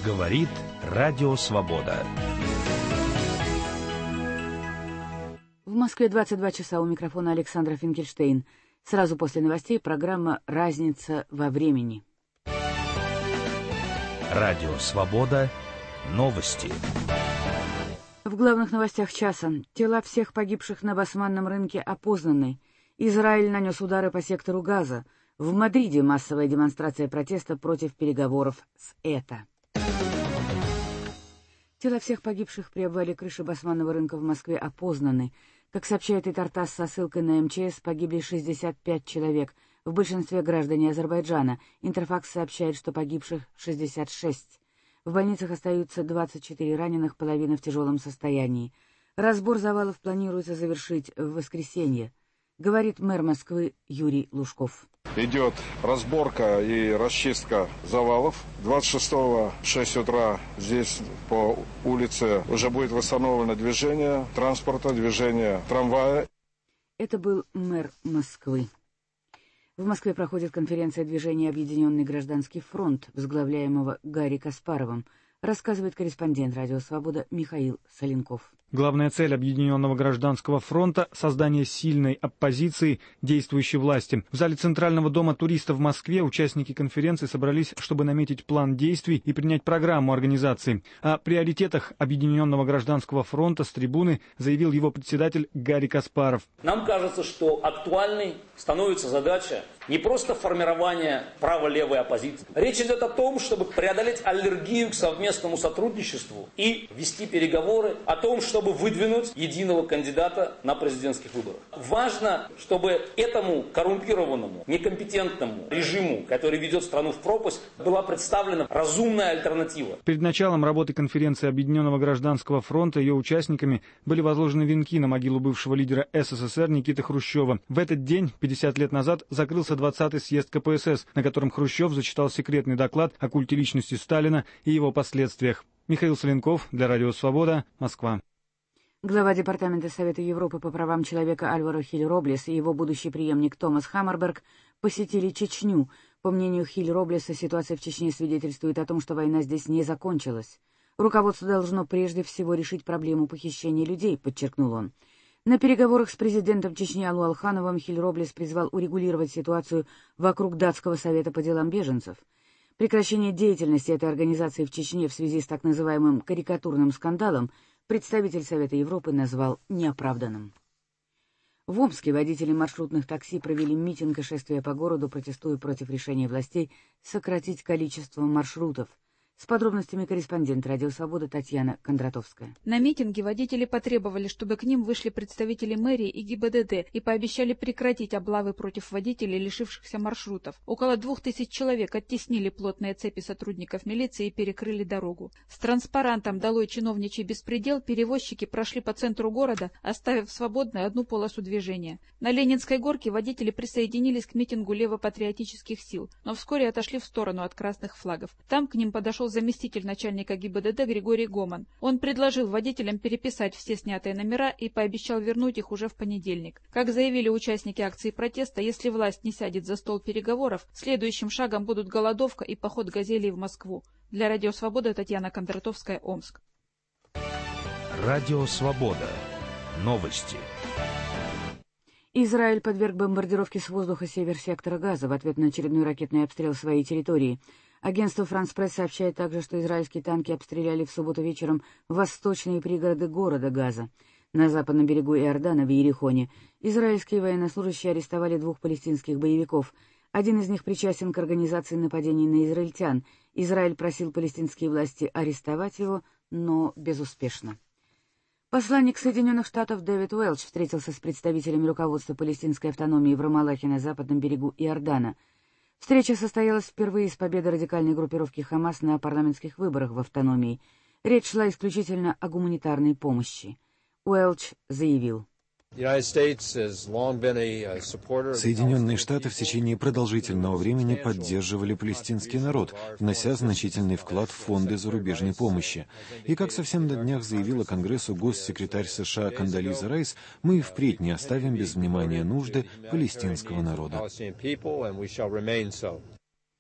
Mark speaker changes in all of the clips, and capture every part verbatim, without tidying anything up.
Speaker 1: Говорит Радио Свобода.
Speaker 2: В Москве двадцать два часа, у микрофона Александра Финкельштейн. Сразу после новостей программа «Разница во времени».
Speaker 1: Радио Свобода. Новости.
Speaker 2: В главных новостях часа. Тела всех погибших на басманном рынке опознаны. Израиль нанес удары по сектору Газа. В Мадриде массовая демонстрация протеста против переговоров с ЭТА. Тела всех погибших при обвале крыши басманного рынка в Москве опознаны. Как сообщает Итартасс со ссылкой на эм че эс, погибли шестьдесят пять человек, в большинстве граждане Азербайджана. Интерфакс сообщает, что погибших шестьдесят шесть. В больницах остаются двадцать четыре раненых, половина в тяжелом состоянии. Разбор завалов планируется завершить в воскресенье, говорит мэр Москвы Юрий Лужков.
Speaker 3: Идет разборка и расчистка завалов. двадцать шестого в шесть утра здесь по улице уже будет восстановлено движение транспорта, движение трамвая. Это был мэр Москвы. В Москве проходит конференция движения «Объединенный гражданский фронт», возглавляемого Гарри Каспаровым, рассказывает корреспондент «Радио Свобода» Михаил Соленков.
Speaker 4: Главная цель Объединенного гражданского фронта – создание сильной оппозиции действующей власти. В зале Центрального дома туристов в Москве участники конференции собрались, чтобы наметить план действий и принять программу организации. О приоритетах Объединенного гражданского фронта с трибуны заявил его председатель Гарри Каспаров.
Speaker 5: Нам кажется, что актуальной становится задача не просто формирования право-левой оппозиции. Речь идет о том, чтобы преодолеть аллергию к совместному сотрудничеству и вести переговоры о том, чтобы выдвинуть единого кандидата на президентских выборах. Важно, чтобы этому коррумпированному, некомпетентному режиму, который ведет страну в пропасть, была представлена разумная альтернатива.
Speaker 4: Перед началом работы конференции Объединенного гражданского фронта ее участниками были возложены венки на могилу бывшего лидера эс эс эс эр Никиты Хрущева. В этот день, пятьдесят лет назад, закрылся двадцатый съезд ка пэ эс эс, на котором Хрущев зачитал секретный доклад о культе личности Сталина и его последствиях. Михаил Соленков для Радио Свобода, Москва.
Speaker 2: Глава Департамента Совета Европы по правам человека Альваро Хиль-Роблес и его будущий преемник Томас Хаммерберг посетили Чечню. По мнению Хиль-Роблеса, ситуация в Чечне свидетельствует о том, что война здесь не закончилась. Руководство должно прежде всего решить проблему похищения людей, подчеркнул он. На переговорах с президентом Чечни Алу Алхановым Хиль-Роблес призвал урегулировать ситуацию вокруг Датского совета по делам беженцев. Прекращение деятельности этой организации в Чечне в связи с так называемым карикатурным скандалом представитель Совета Европы назвал неоправданным. В Омске водители маршрутных такси провели митинг и шествие по городу, протестуя против решения властей сократить количество маршрутов. С подробностями корреспондент «Радио Свобода» Татьяна Кондратовская.
Speaker 6: На митинге водители потребовали, чтобы к ним вышли представители мэрии и гэ и бэ дэ дэ и пообещали прекратить облавы против водителей, лишившихся маршрутов. Около двух тысяч человек оттеснили плотные цепи сотрудников милиции и перекрыли дорогу. С транспарантом «Долой чиновничий беспредел» перевозчики прошли по центру города, оставив свободной одну полосу движения. На Ленинской горке водители присоединились к митингу левопатриотических сил, но вскоре отошли в сторону от красных флагов. Там к ним подошел заместитель начальника гэ и бэ дэ дэ Григорий Гоман. Он предложил водителям переписать все снятые номера и пообещал вернуть их уже в понедельник. Как заявили участники акции протеста, если власть не сядет за стол переговоров, следующим шагом будут голодовка и поход «Газелей» в Москву. Для Радио Свобода Татьяна Кондратовская, Омск.
Speaker 1: Радио Свобода. Новости.
Speaker 2: Израиль подверг бомбардировке с воздуха север сектора Газа в ответ на очередной ракетный обстрел своей территории. Агентство «Франс Пресс» сообщает также, что израильские танки обстреляли в субботу вечером восточные пригороды города Газа. На западном берегу Иордана, в Иерихоне, израильские военнослужащие арестовали двух палестинских боевиков. Один из них причастен к организации нападений на израильтян. Израиль просил палестинские власти арестовать его, но безуспешно. Посланник Соединенных Штатов Дэвид Уэлч встретился с представителями руководства палестинской автономии в Рамаллахе на западном берегу Иордана. Встреча состоялась впервые с победой радикальной группировки «Хамас» на парламентских выборах в автономии. Речь шла исключительно о гуманитарной помощи. Уэлч заявил:
Speaker 7: Соединенные Штаты в течение продолжительного времени поддерживали палестинский народ, внося значительный вклад в фонды зарубежной помощи. И, как совсем на днях заявила Конгрессу госсекретарь США Кондолиза Райс, мы и впредь не оставим без внимания нужды палестинского народа.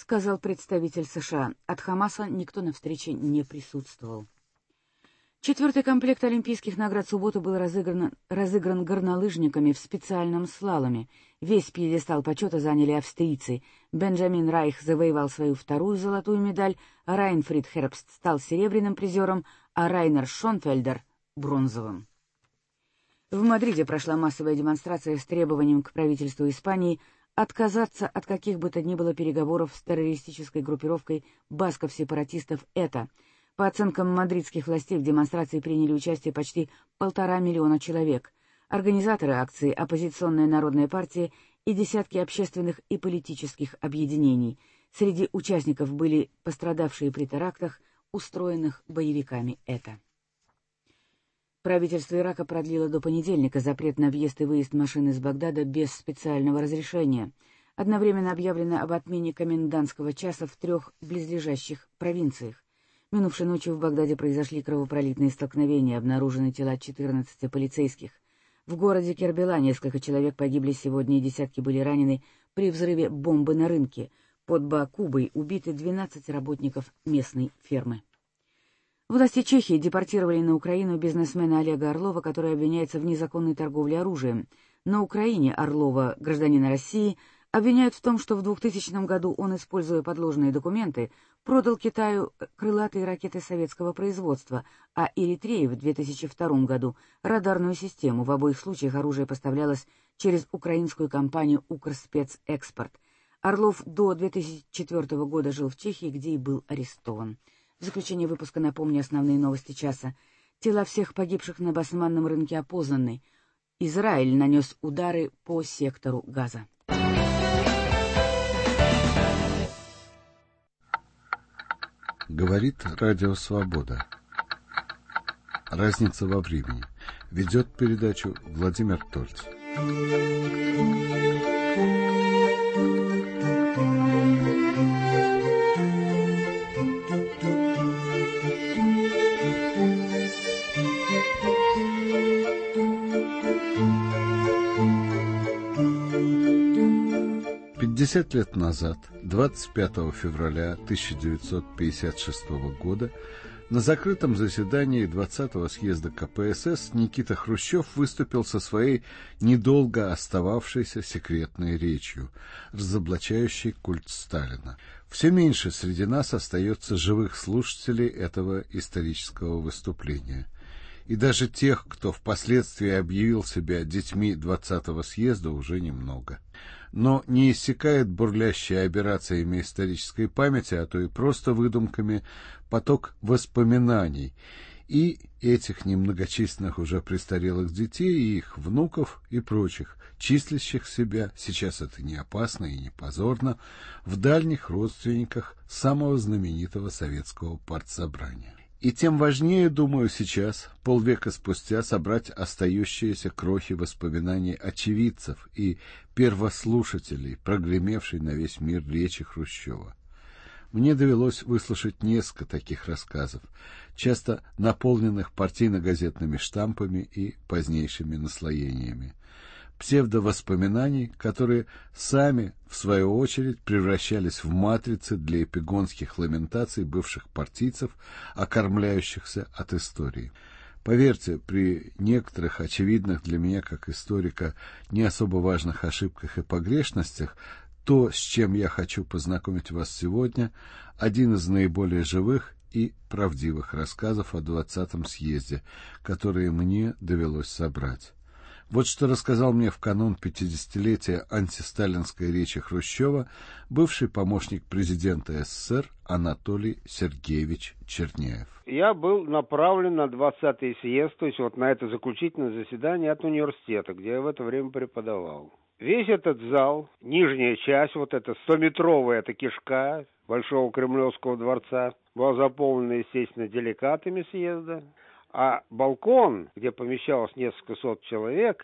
Speaker 2: сказал представитель США. От Хамаса никто на встрече не присутствовал. Четвертый комплект олимпийских наград в субботу был разыгран, разыгран горнолыжниками в специальном слаломе. Весь пьедестал почета заняли австрийцы. Бенджамин Райх завоевал свою вторую золотую медаль, Райнфрид Хербст стал серебряным призером, а Райнер Шонфельдер — бронзовым. В Мадриде прошла массовая демонстрация с требованием к правительству Испании отказаться от каких бы то ни было переговоров с террористической группировкой басков-сепаратистов ЭТА. По оценкам мадридских властей в демонстрации приняли участие почти полтора миллиона человек. Организаторы акции — оппозиционная народная партия и десятки общественных и политических объединений. Среди участников были пострадавшие при терактах, устроенных боевиками ЭТА. Правительство Ирака продлило до понедельника запрет на въезд и выезд машин из Багдада без специального разрешения. Одновременно объявлено об отмене комендантского часа в трех близлежащих провинциях. Минувшей ночью в Багдаде произошли кровопролитные столкновения, обнаружены тела четырнадцати полицейских. В городе Кербела несколько человек погибли сегодня и десятки были ранены при взрыве бомбы на рынке. Под Баакубой убиты двенадцать работников местной фермы. Власти Чехии депортировали на Украину бизнесмена Олега Орлова, который обвиняется в незаконной торговле оружием. На Украине Орлова, гражданина России, обвиняют в том, что в двухтысячном году он, используя подложные документы, продал Китаю крылатые ракеты советского производства, а Эритрее в две тысячи втором году радарную систему. В обоих случаях оружие поставлялось через украинскую компанию «Укрспецэкспорт». Орлов до две тысячи четвёртого года жил в Чехии, где и был арестован. В заключение выпуска напомню основные новости часа. Тела всех погибших на басманном рынке опознаны. Израиль нанес удары по сектору Газа.
Speaker 8: Говорит Радио Свобода. Разница во времени. Ведет передачу Владимир Тольц. пятьдесят лет назад, двадцать пятого февраля тысяча девятьсот пятьдесят шестого года, на закрытом заседании двадцатого съезда ка пэ эс эс Никита Хрущев выступил со своей недолго остававшейся секретной речью, разоблачающей культ Сталина. Все меньше среди нас остается живых слушателей этого исторического выступления. И даже тех, кто впоследствии объявил себя детьми двадцатого съезда, уже немного. Но не иссякает бурлящий операциями исторической памяти, а то и просто выдумками, поток воспоминаний и этих немногочисленных уже престарелых детей, и их внуков и прочих, числящих себя, сейчас это не опасно и не позорно, в дальних родственниках самого знаменитого советского партсобрания. И тем важнее, думаю, сейчас, полвека спустя, собрать остающиеся крохи воспоминаний очевидцев и первослушателей, прогремевшей на весь мир речи Хрущева. Мне довелось выслушать несколько таких рассказов, часто наполненных партийно-газетными штампами и позднейшими наслоениями. Псевдовоспоминаний, которые сами, в свою очередь, превращались в матрицы для эпигонских ламентаций бывших партийцев, окормляющихся от истории. Поверьте, при некоторых очевидных для меня, как историка, не особо важных ошибках и погрешностях, то, с чем я хочу познакомить вас сегодня, один из наиболее живых и правдивых рассказов о двадцатом съезде, которые мне довелось собрать. Вот что рассказал мне в канун пятидесятилетия антисталинской речи Хрущева бывший помощник президента эс эс эс эр Анатолий Сергеевич Черняев.
Speaker 9: Я был направлен на двадцатый съезд, то есть вот на это заключительное заседание от университета, где я в это время преподавал. Весь этот зал, нижняя часть, вот эта стометровая эта кишка Большого Кремлевского дворца, была заполнена, естественно, делегатами съезда. А балкон, где помещалось несколько сот человек,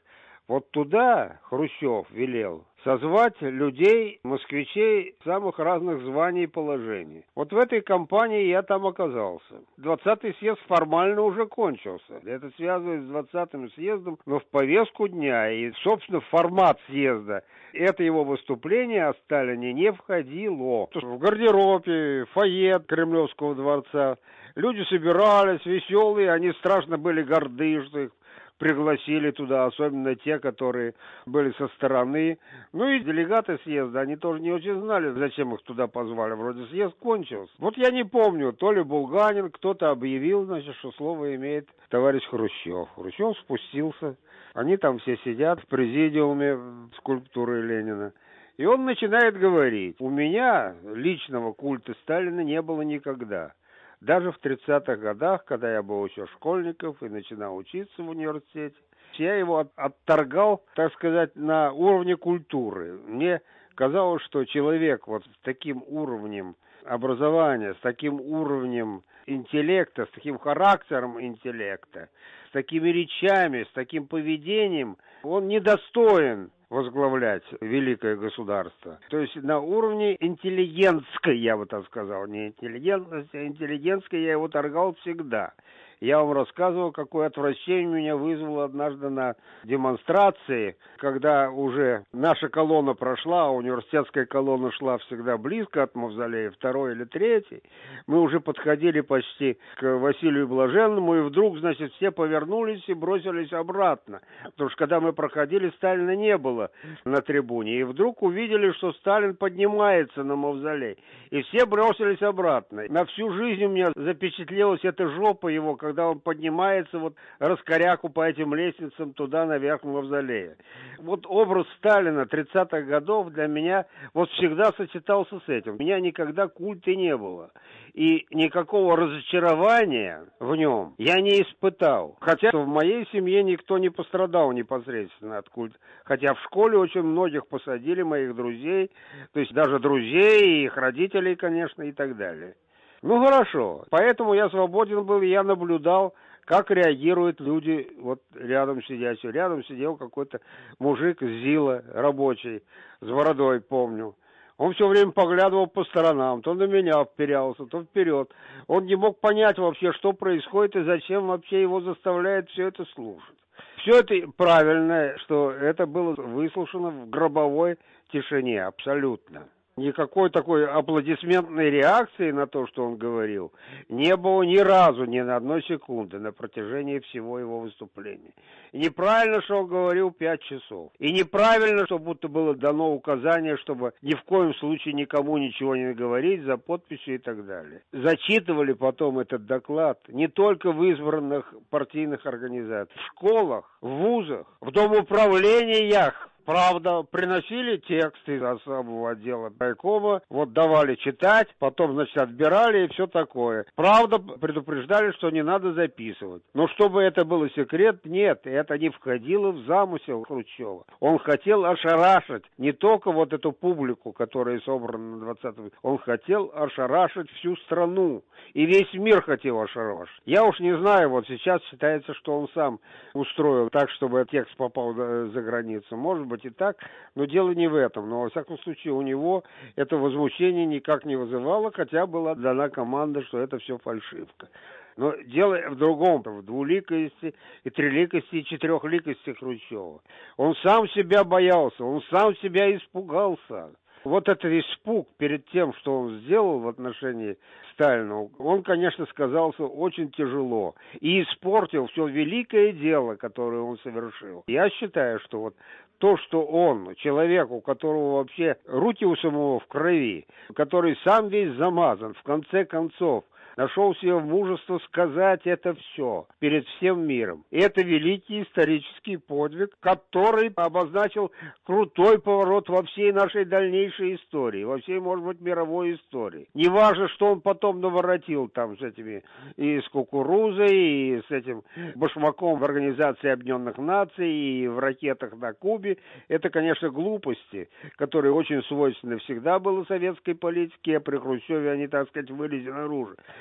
Speaker 9: Вот туда Хрущев велел созвать людей, москвичей самых разных званий и положений. Вот в этой компании я там оказался. двадцатый съезд формально уже кончился. Это связывает с двадцатым съездом, но в повестку дня и, собственно, формат съезда. Это его выступление о Сталине не входило. В гардеробе, фойе Кремлевского дворца люди собирались, веселые, они страшно были горды, что их пригласили туда, особенно те, которые были со стороны. Ну и делегаты съезда, они тоже не очень знали, зачем их туда позвали. Вроде съезд кончился. Вот я не помню, то ли Булганин, кто-то объявил, значит, что слово имеет товарищ Хрущев. Хрущев спустился. Они там все сидят в президиуме скульптуры Ленина. И он начинает говорить: у меня личного культа Сталина не было никогда. Даже в тридцатых годах, когда я был еще школьником и начинал учиться в университете, я его от, отторгал, так сказать, на уровне культуры. Мне казалось, что человек вот с таким уровнем образования, с таким уровнем интеллекта, с таким характером интеллекта, с такими речами, с таким поведением, он недостоин возглавлять великое государство. То есть на уровне интеллигентской, я бы так сказал, не интеллигентности, а интеллигентской я его торгал всегда. Я вам рассказывал, какое отвращение меня вызвало однажды на демонстрации, когда уже наша колонна прошла, а университетская колонна шла всегда близко от мавзолея, второй или третий. Мы уже подходили почти к Василию Блаженному, и вдруг, значит, все повернулись и бросились обратно. Потому что когда мы проходили, Сталина не было на трибуне. И вдруг увидели, что Сталин поднимается на мавзолей. И все бросились обратно. На всю жизнь у меня запечатлелась эта жопа его, когда он поднимается вот раскоряку по этим лестницам туда наверх мавзолея. Вот образ Сталина тридцатых годов для меня вот всегда сочетался с этим. У меня никогда культа не было. И никакого разочарования в нем я не испытал. Хотя в моей семье никто не пострадал непосредственно от культа. Хотя в школе очень многих посадили, моих друзей, то есть даже друзей, их родителей, конечно, и так далее. Ну хорошо, поэтому я свободен был, и я наблюдал, как реагируют люди вот рядом сидящие. Рядом сидел какой-то мужик с ЗИЛа, рабочий, с бородой, помню. Он все время поглядывал по сторонам, то на меня вперялся, то вперед. Он не мог понять вообще, что происходит и зачем вообще его заставляет все это слушать. Все это правильно, что это было выслушано в гробовой тишине, абсолютно. Никакой такой аплодисментной реакции на то, что он говорил, не было ни разу, ни на одной секунды на протяжении всего его выступления. И неправильно, что он говорил пять часов. И неправильно, что будто было дано указание, чтобы ни в коем случае никому ничего не говорить за подписью и так далее. Зачитывали потом этот доклад не только в избранных партийных организациях, в школах, в вузах, в домоуправлениях. Правда, приносили тексты из особого отдела райкома, вот давали читать, потом, значит, отбирали и все такое. Правда, предупреждали, что не надо записывать. Но чтобы это было секрет, нет, это не входило в замысел Хрущева. Он хотел ошарашить не только вот эту публику, которая собрана на двадцатом, он хотел ошарашить всю страну. И весь мир хотел ошарашить. Я уж не знаю, вот сейчас считается, что он сам устроил так, чтобы текст попал за границу. Может быть и так, но дело не в этом. Но, во всяком случае, у него это возмущение никак не вызывало, хотя была дана команда, что это все фальшивка. Но дело в другом, в двуликости и триликости и четырехликости Хрущева. Он сам себя боялся, он сам себя испугался. Вот этот испуг перед тем, что он сделал в отношении Сталина, он, конечно, сказался очень тяжело и испортил все великое дело, которое он совершил. Я считаю, что вот то, что он, человек, у которого вообще руки у самого в крови, который сам весь замазан, в конце концов, нашел себе мужество сказать это все перед всем миром. И это великий исторический подвиг, который обозначил крутой поворот во всей нашей дальнейшей истории, во всей, может быть, мировой истории. Не важно, что он потом наворотил там с этими и с кукурузой, и с этим башмаком в Организации Объединенных Наций, и в ракетах на Кубе. Это, конечно, глупости, которые очень свойственны всегда было советской политике, а при Хрущеве они, так сказать, вылезли наружу.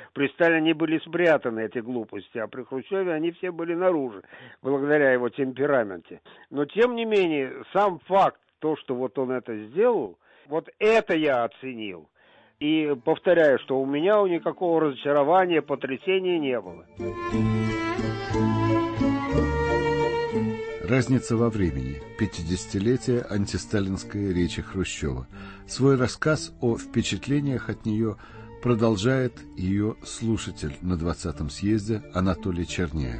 Speaker 9: При Сталине они были спрятаны, эти глупости, а при Хрущеве они все были наружу, благодаря его темпераменте. Но, тем не менее, сам факт, то, что вот он это сделал, вот это я оценил. И повторяю, что у меня никакого разочарования, потрясения не было.
Speaker 8: Разница во времени. пятидесятилетие антисталинской речи Хрущева. Свой рассказ о впечатлениях от нее продолжает ее слушатель на двадцатом съезде Анатолий Черняев.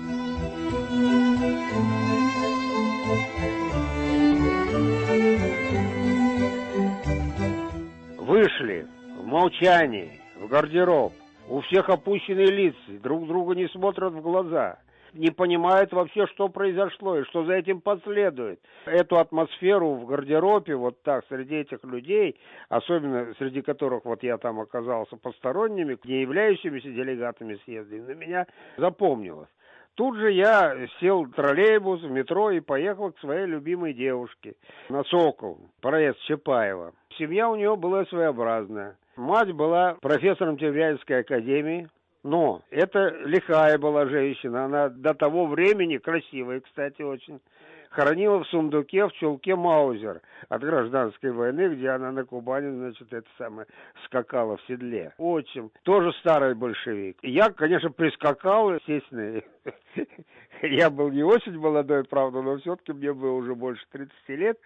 Speaker 9: Вышли в молчании, в гардероб. У всех опущенные лица, друг друга не смотрят в глаза. Не понимают вообще, что произошло и что за этим последует. Эту атмосферу в гардеробе, вот так, среди этих людей, особенно среди которых вот я там оказался посторонними, не являющимися делегатами съезда, на меня запомнилось. Тут же я сел в троллейбус, в метро и поехал к своей любимой девушке на Сокол, проезд Чапаева. Семья у нее была своеобразная. Мать была профессором Тимирязевской академии. Но это лихая была женщина, она до того времени, красивая, кстати, очень, хоронила в сундуке в чулке Маузер от гражданской войны, где она на Кубани, значит, это самое, скакала в седле. Отчим, тоже старый большевик. Я, конечно, прискакал, естественно, я был не очень молодой, правда, но все-таки мне было уже больше тридцати лет.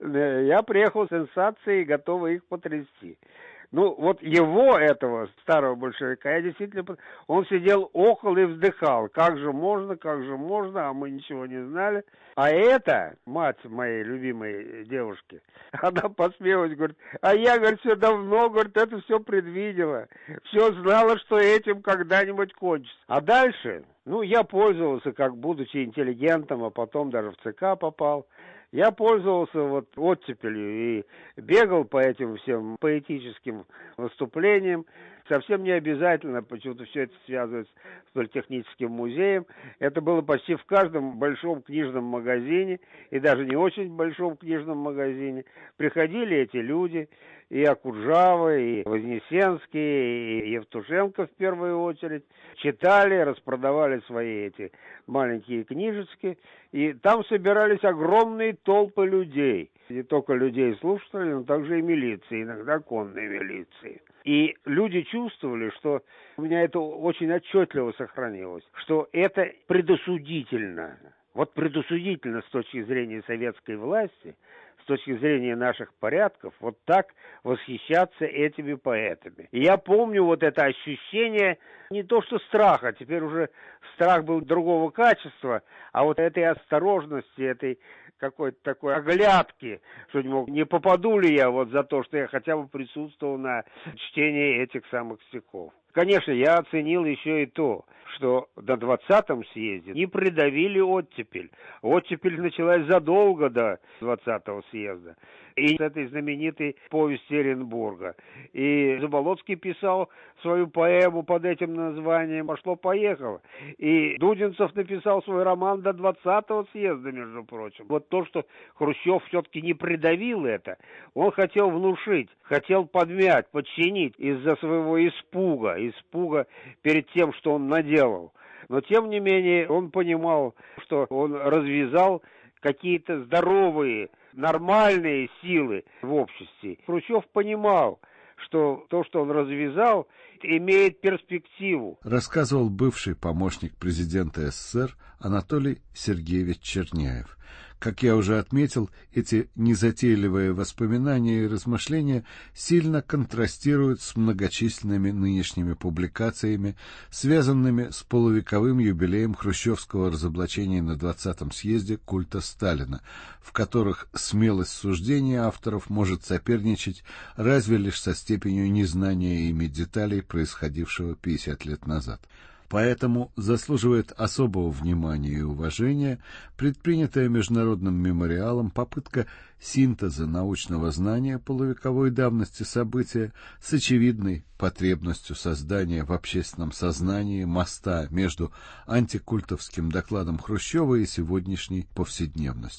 Speaker 9: Я приехал с сенсацией, готовый их потрясти. Ну, вот его, этого старого большевика, я действительно... Он сидел около и вздыхал. Как же можно, как же можно, а мы ничего не знали. А это, мать моей любимой девушки, она посмеялась, говорит, а я, говорит, все давно, говорит, это все предвидела. Все знала, что этим когда-нибудь кончится. А дальше, ну, я пользовался, как будучи интеллигентом, а потом даже в ЦК попал. Я пользовался вот оттепелью и бегал по этим всем поэтическим выступлениям. Совсем не обязательно, почему-то все это связывается с политехническим музеем. Это было почти в каждом большом книжном магазине, и даже не очень большом книжном магазине. Приходили эти люди, и Акуджава, и Вознесенский, и Евтушенко в первую очередь. Читали, распродавали свои эти маленькие книжечки, и там собирались огромные толпы людей. Не только людей-слушателей, но также и милиции, иногда конной милиции. И люди чувствовали, что у меня это очень отчетливо сохранилось, что это предосудительно. Вот предосудительно с точки зрения советской власти, с точки зрения наших порядков, вот так восхищаться этими поэтами. И я помню вот это ощущение не то что страха, теперь уже страх был другого качества, а вот этой осторожности, этой какой-то такой оглядки, что не мог, не попаду ли я вот за то, что я хотя бы присутствовал на чтении этих самых стихов. Конечно, я оценил еще и то, что на двадцатом съезде не придавили оттепель. Оттепель началась задолго до двадцатого съезда. И с этой знаменитой повести Оренбурга. И Заболоцкий писал свою поэму под этим названием «Пошло-поехало». И Дудинцев написал свой роман до двадцатого съезда, между прочим. Вот то, что Хрущев все-таки не придавил это, он хотел внушить, хотел подмять, подчинить из-за своего испуга, испуга перед тем, что он наделал. Но, тем не менее, он понимал, что он развязал какие-то здоровые, нормальные силы в обществе. Хрущев понимал, что то, что он развязал, имеет перспективу.
Speaker 8: Рассказывал бывший помощник президента СССР Анатолий Сергеевич Черняев. Как я уже отметил, эти незатейливые воспоминания и размышления сильно контрастируют с многочисленными нынешними публикациями, связанными с полувековым юбилеем хрущевского разоблачения на двадцатом съезде культа Сталина, в которых смелость суждения авторов может соперничать разве лишь со степенью незнания ими деталей, происходившего пятьдесят лет назад. Поэтому заслуживает особого внимания и уважения предпринятая Международным мемориалом попытка синтеза научного знания полувековой давности события с очевидной потребностью создания в общественном сознании моста между антикультовским докладом Хрущева и сегодняшней повседневностью.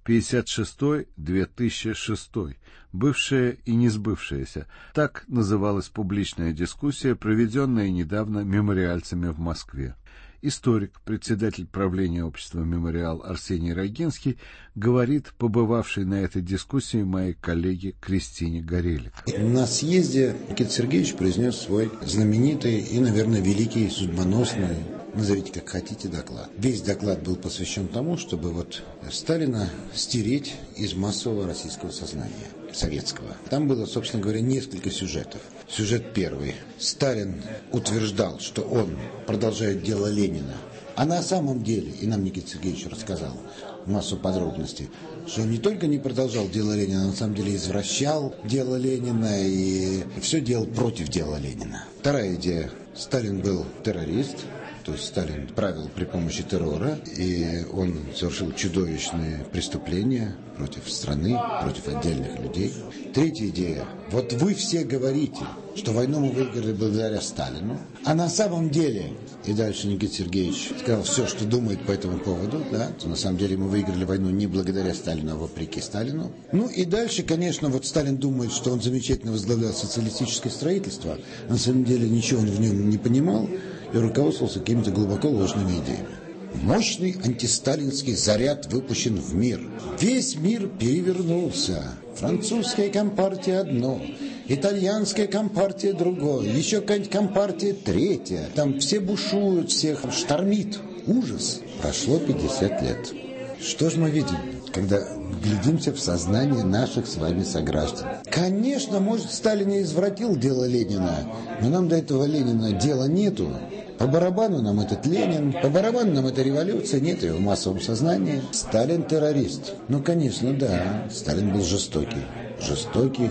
Speaker 8: пятьдесят шестой — две тысячи шестой. Бывшее и не сбывшееся. Так называлась публичная дискуссия, проведенная недавно мемориальцами в Москве. Историк, председатель правления общества «Мемориал» Арсений Рогинский говорит, побывавшей на этой дискуссии моей коллеге Кристине Горелик.
Speaker 10: На съезде Никита Сергеевич произнес свой знаменитый и, наверное, великий, судьбоносный, назовите как хотите, доклад. Весь доклад был посвящен тому, чтобы вот Сталина стереть из массового российского сознания, советского. Там было, собственно говоря, несколько сюжетов. Сюжет первый. Сталин утверждал, что он продолжает дело Ленина. А на самом деле, и нам Никита Сергеевич рассказал массу подробностей, что он не только не продолжал дело Ленина, а на самом деле извращал дело Ленина и все делал против дела Ленина. Вторая идея. Сталин был террорист. То есть Сталин правил при помощи террора, и он совершил чудовищные преступления против страны, против отдельных людей. Третья идея. Вот вы все говорите, что войну мы выиграли благодаря Сталину, а на самом деле, и дальше Никита Сергеевич сказал все, что думает по этому поводу, да, то на самом деле мы выиграли войну не благодаря Сталину, а вопреки Сталину. Ну и дальше, конечно, вот Сталин думает, что он замечательно возглавлял социалистическое строительство, а на самом деле ничего он в нем не понимал, и руководствовался какими-то глубоко ложными идеями. Мощный антисталинский заряд выпущен в мир. Весь мир перевернулся. Французская компартия одно, итальянская компартия другое, еще какая-нибудь компартия третья. Там все бушуют, всех штормит. Ужас. Прошло пятьдесят лет. Что же мы видим, когда глядимся в сознание наших с вами сограждан? Конечно, может, Сталин и извратил дело Ленина, но нам до этого Ленина дела нету. По барабану нам этот Ленин, по барабану нам эта революция, нет ее в массовом сознании. Сталин террорист. Ну, конечно, да, Сталин был жестокий. Жестокий,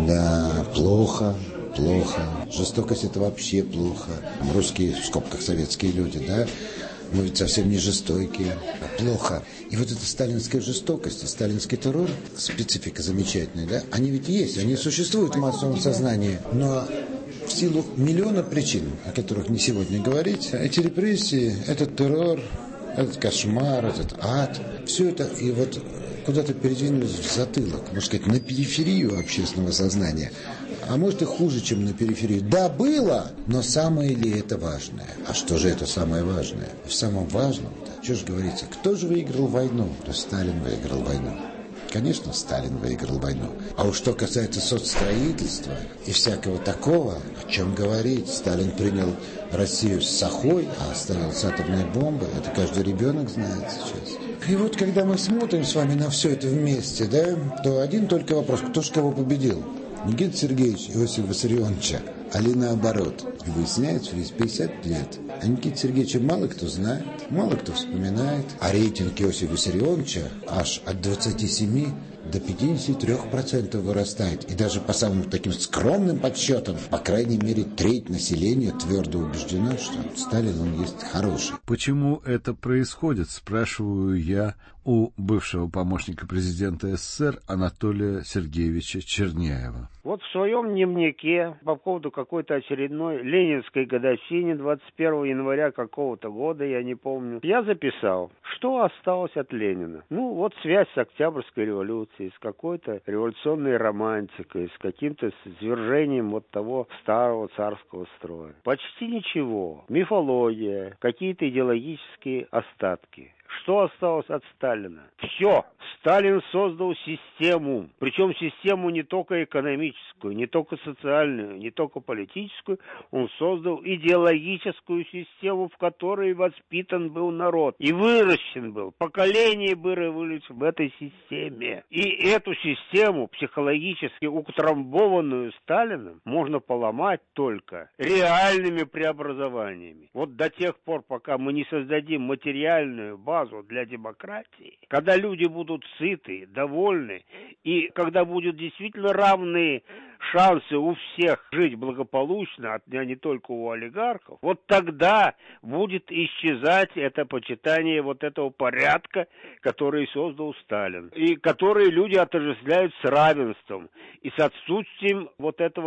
Speaker 10: да, плохо, плохо. Жестокость — это вообще плохо. Русские, в скобках советские люди, да, мы ведь совсем не жестокие. Плохо. И вот эта сталинская жестокость, сталинский террор, специфика замечательная, да, они ведь есть, они существуют в массовом сознании, но в силу миллиона причин, о которых не сегодня говорить, эти репрессии, этот террор, этот кошмар, этот ад, все это и вот куда-то передвинулись в затылок, можно сказать, на периферию общественного сознания. А может и хуже, чем на периферии. Да, было, но самое ли это важное? А что же это самое важное? В самом важном-то, что же говорится, кто же выиграл войну? То Сталин выиграл войну. Конечно, Сталин выиграл войну. А уж что касается соцстроительства и всякого такого, о чем говорить, Сталин принял Россию с сахой, а оставил с атомной бомбой, это каждый ребенок знает сейчас. И вот когда мы смотрим с вами на все это вместе, да, то один только вопрос, кто же кого победил? Никита Сергеевич Иосифа Виссарионовича, али наоборот. И выясняется, через пятьдесят лет. А Никита Сергеевича мало кто знает, мало кто вспоминает. А рейтинг Иосифа Виссарионовича аж от двадцати семи до пятидесяти трёх процентов вырастает. И даже по самым таким скромным подсчетам, по крайней мере, треть населения твердо убеждена, что Сталин, он есть хороший.
Speaker 8: Почему это происходит, спрашиваю я у бывшего помощника президента СССР Анатолия Сергеевича Черняева.
Speaker 9: Вот в своем дневнике по поводу какой-то очередной ленинской годовщины двадцать первого января какого-то года, я не помню, я записал, что осталось от Ленина. Ну, вот связь с Октябрьской революцией, с какой-то революционной романтикой, с каким-то свержением вот того старого царского строя. Почти ничего. Мифология, какие-то идеологические остатки. Что осталось от Сталина? Все. Сталин создал систему. Причем систему не только экономическую, не только социальную, не только политическую. Он создал идеологическую систему, в которой воспитан был народ. И выращен был. Поколение было выращено в этой системе. И эту систему, психологически утрамбованную Сталином, можно поломать только реальными преобразованиями. Вот до тех пор, пока мы не создадим материальную базу для демократии, когда люди будут сыты, довольны, и когда будут действительно равные шансы у всех жить благополучно, а не только у олигархов, вот тогда будет исчезать это почитание вот этого порядка, который создал Сталин, и который люди отождествляют с равенством и с отсутствием вот этого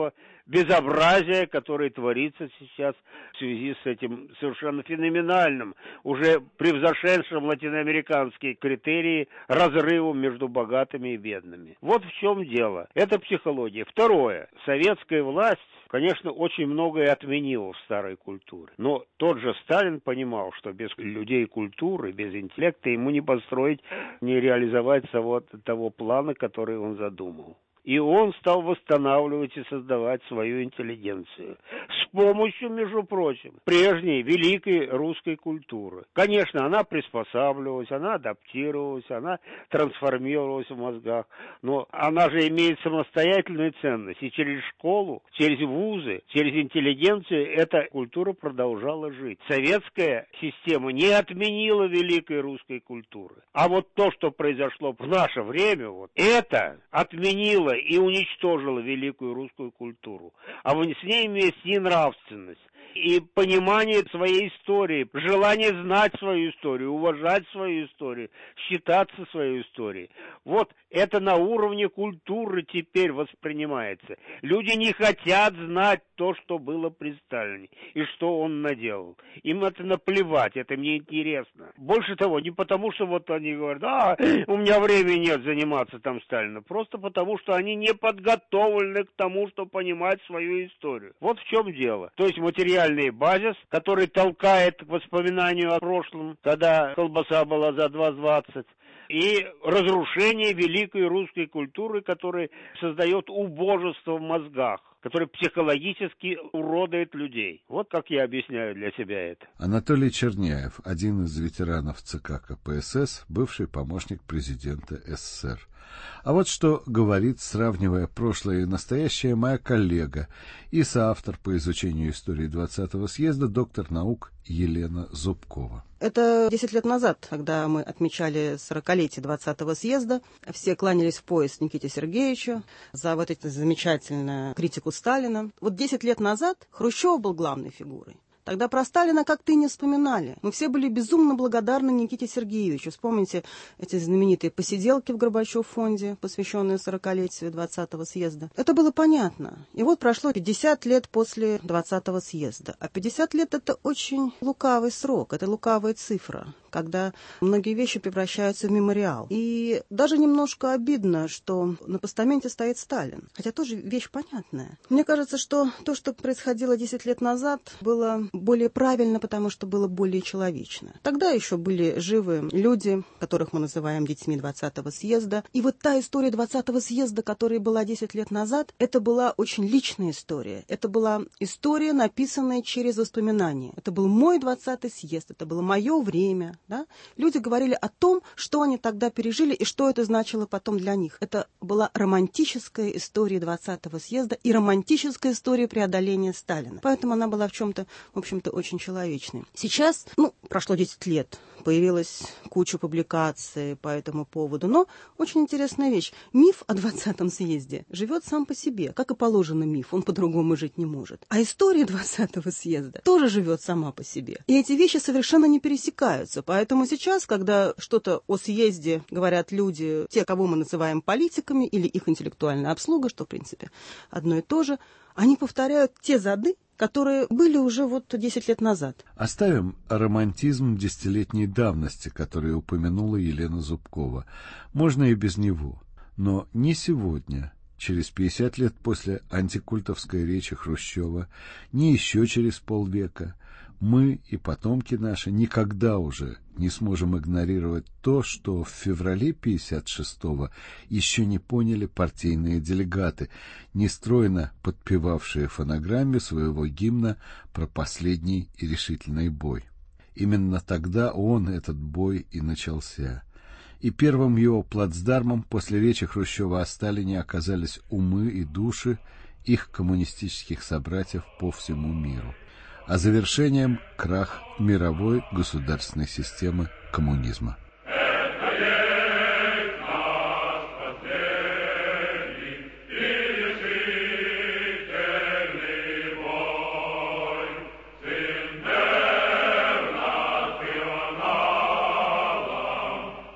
Speaker 9: безобразия, которое творится сейчас в связи с этим совершенно феноменальным, уже превзошедшим латиноамериканские критерии разрывом между богатыми и бедными. Вот в чем дело. Это психология. Второе. Советская власть, конечно, очень многое отменила в старой культуре. Но тот же Сталин понимал, что без людей культуры, без интеллекта ему не построить, не реализовать того, того плана, который он задумал. И он стал восстанавливать и создавать свою интеллигенцию. С помощью, между прочим, прежней великой русской культуры. Конечно, она приспосабливалась, она адаптировалась, она трансформировалась в мозгах. Но она же имеет самостоятельную ценность. И через школу, через вузы, через интеллигенцию эта культура продолжала жить. Советская система не отменила великой русской культуры. А вот то, что произошло в наше время, вот, это отменило и уничтожила великую русскую культуру. А с ней вместе и нравственность, и понимание своей истории, желание знать свою историю, уважать свою историю, считаться своей историей. Вот это на уровне культуры теперь воспринимается. Люди не хотят знать то, что было при Сталине, и что он наделал. Им это наплевать, это мне интересно. Больше того, не потому, что вот они говорят, а, у меня времени нет заниматься там Сталином, просто потому, что они не подготовлены к тому, чтобы понимать свою историю. Вот в чем дело. То есть материальный базис, который толкает к воспоминанию о прошлом, когда колбаса была за два двадцать, и разрушение великой русской культуры, которая создает убожество в мозгах, который психологически уродует людей. Вот как я объясняю для себя это.
Speaker 8: Анатолий Черняев, один из ветеранов ЦК КПСС, бывший помощник президента СССР. А вот что говорит, сравнивая прошлое и настоящее, моя коллега и соавтор по изучению истории двадцатого съезда, доктор наук Елена Зубкова.
Speaker 11: Это десять лет назад, когда мы отмечали сорокалетие двадцатого съезда. Все кланялись в пояс Никите Сергеевичу за вот эту замечательную критику Сталина. Вот десять лет назад Хрущев был главной фигурой. Тогда про Сталина как-то и не вспоминали. Мы все были безумно благодарны Никите Сергеевичу. Вспомните эти знаменитые посиделки в Горбачев-фонде, посвященные сорокалетию двадцатого съезда. Это было понятно. И вот прошло пятьдесят лет после двадцатого съезда. А пятьдесят лет — это очень лукавый срок, это лукавая цифра, когда многие вещи превращаются в мемориал. И даже немножко обидно, что на постаменте стоит Сталин. Хотя тоже вещь понятная. Мне кажется, что то, что происходило десять лет назад, было более правильно, потому что было более человечно. Тогда еще были живы люди, которых мы называем детьми двадцатого съезда. И вот та история двадцатого съезда, которая была десять лет назад, это была очень личная история. Это была история, написанная через воспоминания. Это был мой двадцатый съезд, это было мое время. Да? Люди говорили о том, что они тогда пережили и что это значило потом для них. Это была романтическая история двадцатого съезда и романтическая история преодоления Сталина. Поэтому она была в чем-то, в общем-то, очень человечной. Сейчас, ну, прошло десять лет, появилась куча публикаций по этому поводу, но очень интересная вещь. Миф о двадцатом съезде живет сам по себе, как и положено миф, он по-другому жить не может. А история двадцатого съезда тоже живет сама по себе. И эти вещи совершенно не пересекаются. Поэтому сейчас, когда что-то о съезде говорят люди, те, кого мы называем политиками, или их интеллектуальная обслуга, что, в принципе, одно и то же, они повторяют те зады, которые были уже вот десять лет назад.
Speaker 8: Оставим романтизм десятилетней давности, который упомянула Елена Зубкова. Можно и без него. Но не сегодня, через пятьдесят лет после антикультовской речи Хрущева, не еще через полвека, мы и потомки наши никогда уже не сможем игнорировать то, что в феврале пятьдесят шестого еще не поняли партийные делегаты, нестройно подпевавшие фонограмме своего гимна про последний и решительный бой. Именно тогда он, этот бой, и начался. И первым его плацдармом после речи Хрущева о Сталине оказались умы и души их коммунистических собратьев по всему миру. А завершением — крах мировой государственной системы коммунизма.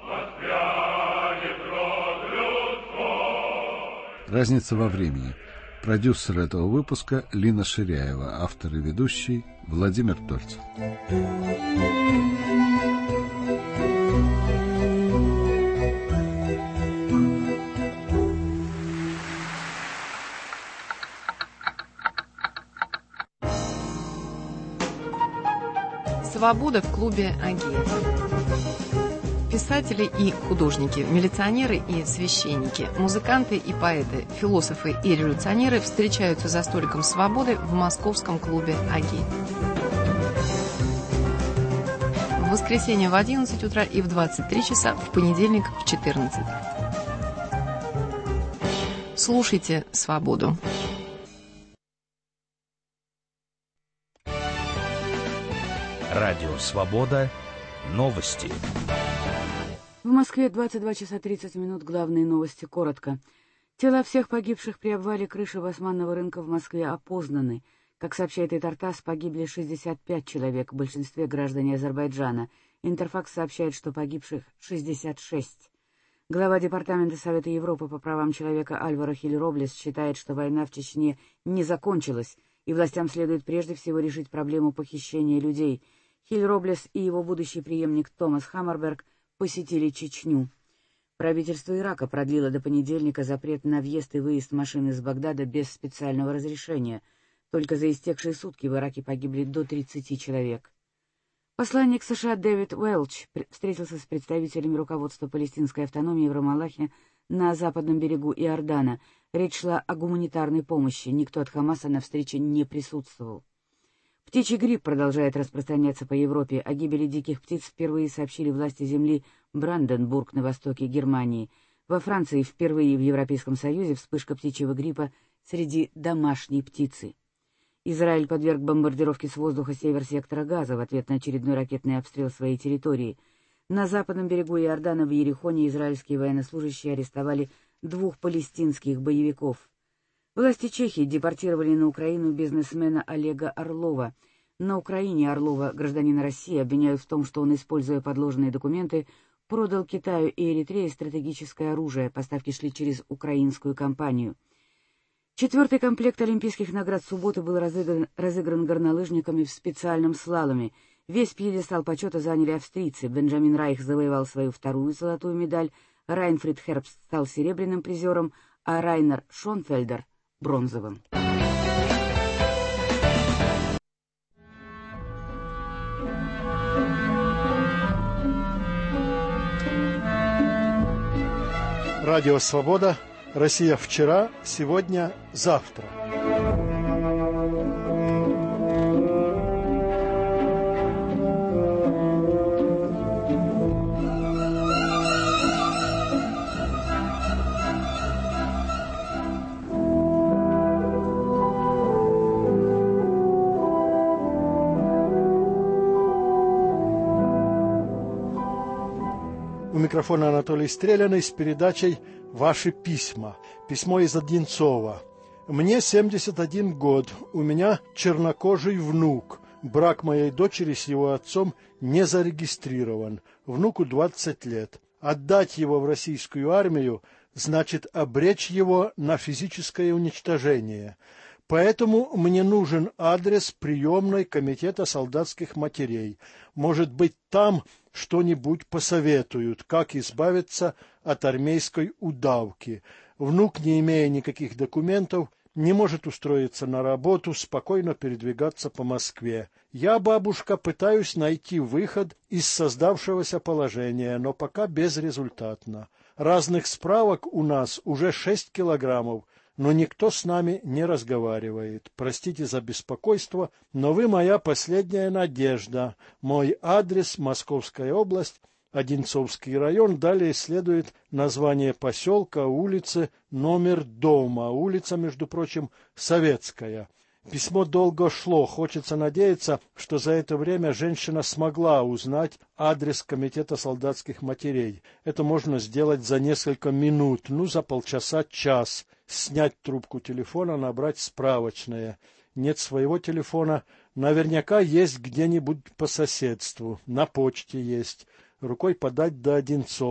Speaker 8: Разница во времени. Продюсер этого выпуска Лина Ширяева, автор и ведущий Владимир Тольцев.
Speaker 12: Свобода в клубе Агия. Писатели и художники, милиционеры и священники, музыканты и поэты, философы и революционеры встречаются за столиком свободы в московском клубе Агия. В воскресенье в одиннадцать утра и в двадцать три часа, в понедельник в четырнадцать. Слушайте «Свободу».
Speaker 1: Радио «Свобода». Новости.
Speaker 2: В Москве двадцать два часа тридцать минут. Главные новости коротко. Тела всех погибших при обвале крыши Басманного рынка в Москве опознаны. Как сообщает Итартасс, погибли шестьдесят пять человек, в большинстве граждане Азербайджана. Интерфакс сообщает, что погибших шестьдесят шесть. Глава Департамента Совета Европы по правам человека Альваро Хиль Роблес считает, что война в Чечне не закончилась, и властям следует прежде всего решить проблему похищения людей. Хиль Роблес и его будущий преемник Томас Хаммерберг посетили Чечню. Правительство Ирака продлило до понедельника запрет на въезд и выезд машин из Багдада без специального разрешения. Только за истекшие сутки в Ираке погибли до тридцати человек. Посланник США Дэвид Уэлч встретился с представителями руководства палестинской автономии в Рамаллахе на западном берегу Иордана. Речь шла о гуманитарной помощи. Никто от Хамаса на встрече не присутствовал. Птичий грипп продолжает распространяться по Европе. О гибели диких птиц впервые сообщили власти земли Бранденбург на востоке Германии. Во Франции впервые в Европейском Союзе вспышка птичьего гриппа среди домашней птицы. Израиль подверг бомбардировке с воздуха север сектора Газа в ответ на очередной ракетный обстрел своей территории. На западном берегу Иордана в Иерихоне израильские военнослужащие арестовали двух палестинских боевиков. Власти Чехии депортировали на Украину бизнесмена Олега Орлова. На Украине Орлова, гражданина России, обвиняют в том, что он, используя подложные документы, продал Китаю и Эритрее стратегическое оружие. Поставки шли через украинскую компанию. Четвертый комплект олимпийских наград субботы был разыгран, разыгран горнолыжниками в специальном слаломе. Весь пьедестал почета заняли австрийцы. Бенджамин Райх завоевал свою вторую золотую медаль, Райнфрид Хербст стал серебряным призером, а Райнер Шонфельдер — бронзовым.
Speaker 13: Радио «Свобода». Россия вчера, сегодня, завтра. У микрофона Анатолий Стреляный с передачей «Ваши письма». Письмо из Одинцова. Мне семьдесят один год, у меня чернокожий внук. Брак моей дочери с его отцом не зарегистрирован. Внуку двадцать лет. Отдать его в российскую армию значит обречь его на физическое уничтожение. Поэтому мне нужен адрес приемной комитета солдатских матерей. Может быть, там что-нибудь посоветуют, как избавиться от армейской удавки. Внук, не имея никаких документов, не может устроиться на работу, спокойно передвигаться по Москве. Я, бабушка, пытаюсь найти выход из создавшегося положения, но пока безрезультатно. Разных справок у нас уже шесть килограммов, но никто с нами не разговаривает. Простите за беспокойство, но вы моя последняя надежда. Мой адрес — Московская область, Одинцовский район. Далее следует название поселка, улицы, номер дома. Улица, между прочим, Советская. Письмо долго шло. Хочется надеяться, что за это время женщина смогла узнать адрес комитета солдатских матерей. Это можно сделать за несколько минут, ну, за полчаса-час. Снять трубку телефона, набрать справочное. Нет своего телефона, наверняка есть где-нибудь по соседству. На почте есть. Рукой подать до Одинцова.